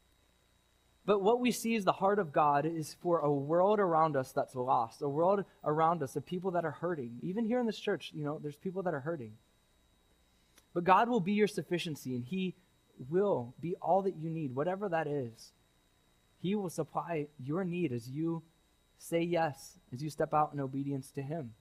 But what we see is the heart of God is for a world around us that's lost, a world around us of people that are hurting. Even here in this church, you know, there's people that are hurting. But God will be your sufficiency, and he will be all that you need, whatever that is. He will supply your need as you say yes, as you step out in obedience to him.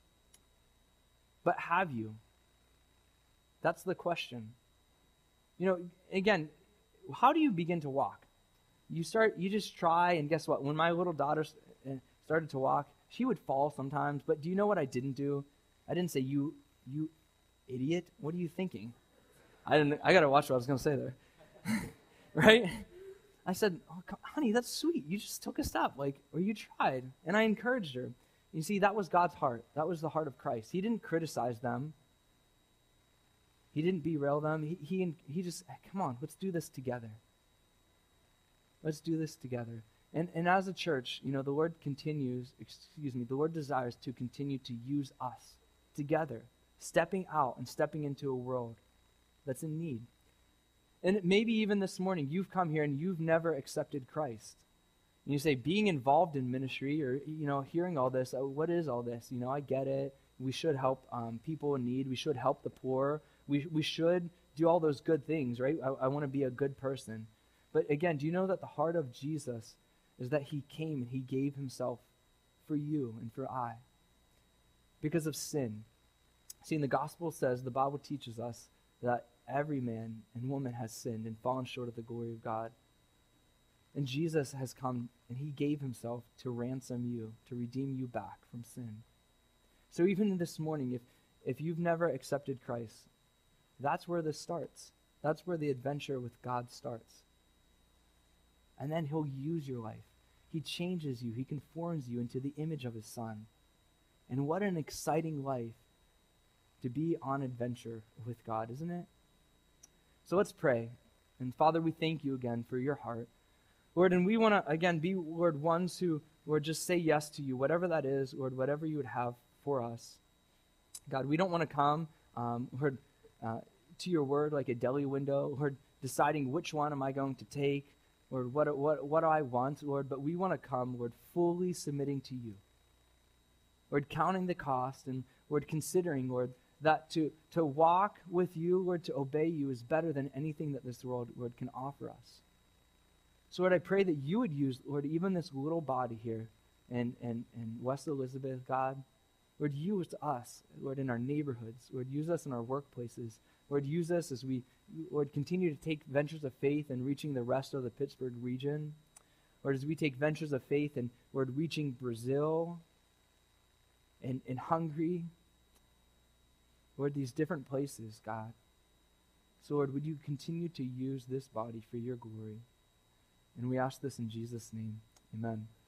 But have you? That's the question. You know, again, how do you begin to walk? You start, you just try, and guess what? When my little daughter started to walk, she would fall sometimes, but do you know what I didn't do? I didn't say, you, you idiot, what are you thinking? I didn't, I gotta watch what I was gonna say there. Right? I said, oh, honey, that's sweet. You just took a step, like, or you tried. And I encouraged her. You see, that was God's heart. That was the heart of Christ. He didn't criticize them. He didn't derail them. He, he, he just, come on, let's do this together. Let's do this together. And, and as a church, you know, the Lord continues, excuse me, the Lord desires to continue to use us together, stepping out and stepping into a world that's in need. And maybe even this morning, you've come here and you've never accepted Christ. And you say, being involved in ministry, or, you know, hearing all this, oh, what is all this? You know, I get it. We should help um, people in need. We should help the poor. We we should do all those good things, right? I, I want to be a good person. But again, do you know that the heart of Jesus is that he came and he gave himself for you and for I because of sin? See, in the gospel says, the Bible teaches us that every man and woman has sinned and fallen short of the glory of God. And Jesus has come and he gave himself to ransom you, to redeem you back from sin. So even this morning, if, if you've never accepted Christ, that's where this starts. That's where the adventure with God starts. And then he'll use your life. He changes you. He conforms you into the image of his Son. And what an exciting life to be on adventure with God, isn't it? So let's pray. And Father, we thank you again for your heart. Lord, and we want to, again, be, Lord, ones who, Lord, just say yes to you, whatever that is, Lord, whatever you would have for us. God, we don't want to come, um, Lord, uh, to your word like a deli window, Lord, deciding which one am I going to take, Lord, what, what, what do I want, Lord, but we want to come, Lord, fully submitting to you. Lord, counting the cost and, Lord, considering, Lord, that to, to walk with you, Lord, to obey you is better than anything that this world, Lord, can offer us. So, Lord, I pray that you would use, Lord, even this little body here in, in, in West Elizabeth, God. Lord, use us, Lord, in our neighborhoods. Lord, use us in our workplaces. Lord, use us as we, Lord, continue to take ventures of faith in reaching the rest of the Pittsburgh region. Lord, as we take ventures of faith in, Lord, reaching Brazil and, and Hungary. Lord, these different places, God. So, Lord, would you continue to use this body for your glory? And we ask this in Jesus' name. Amen.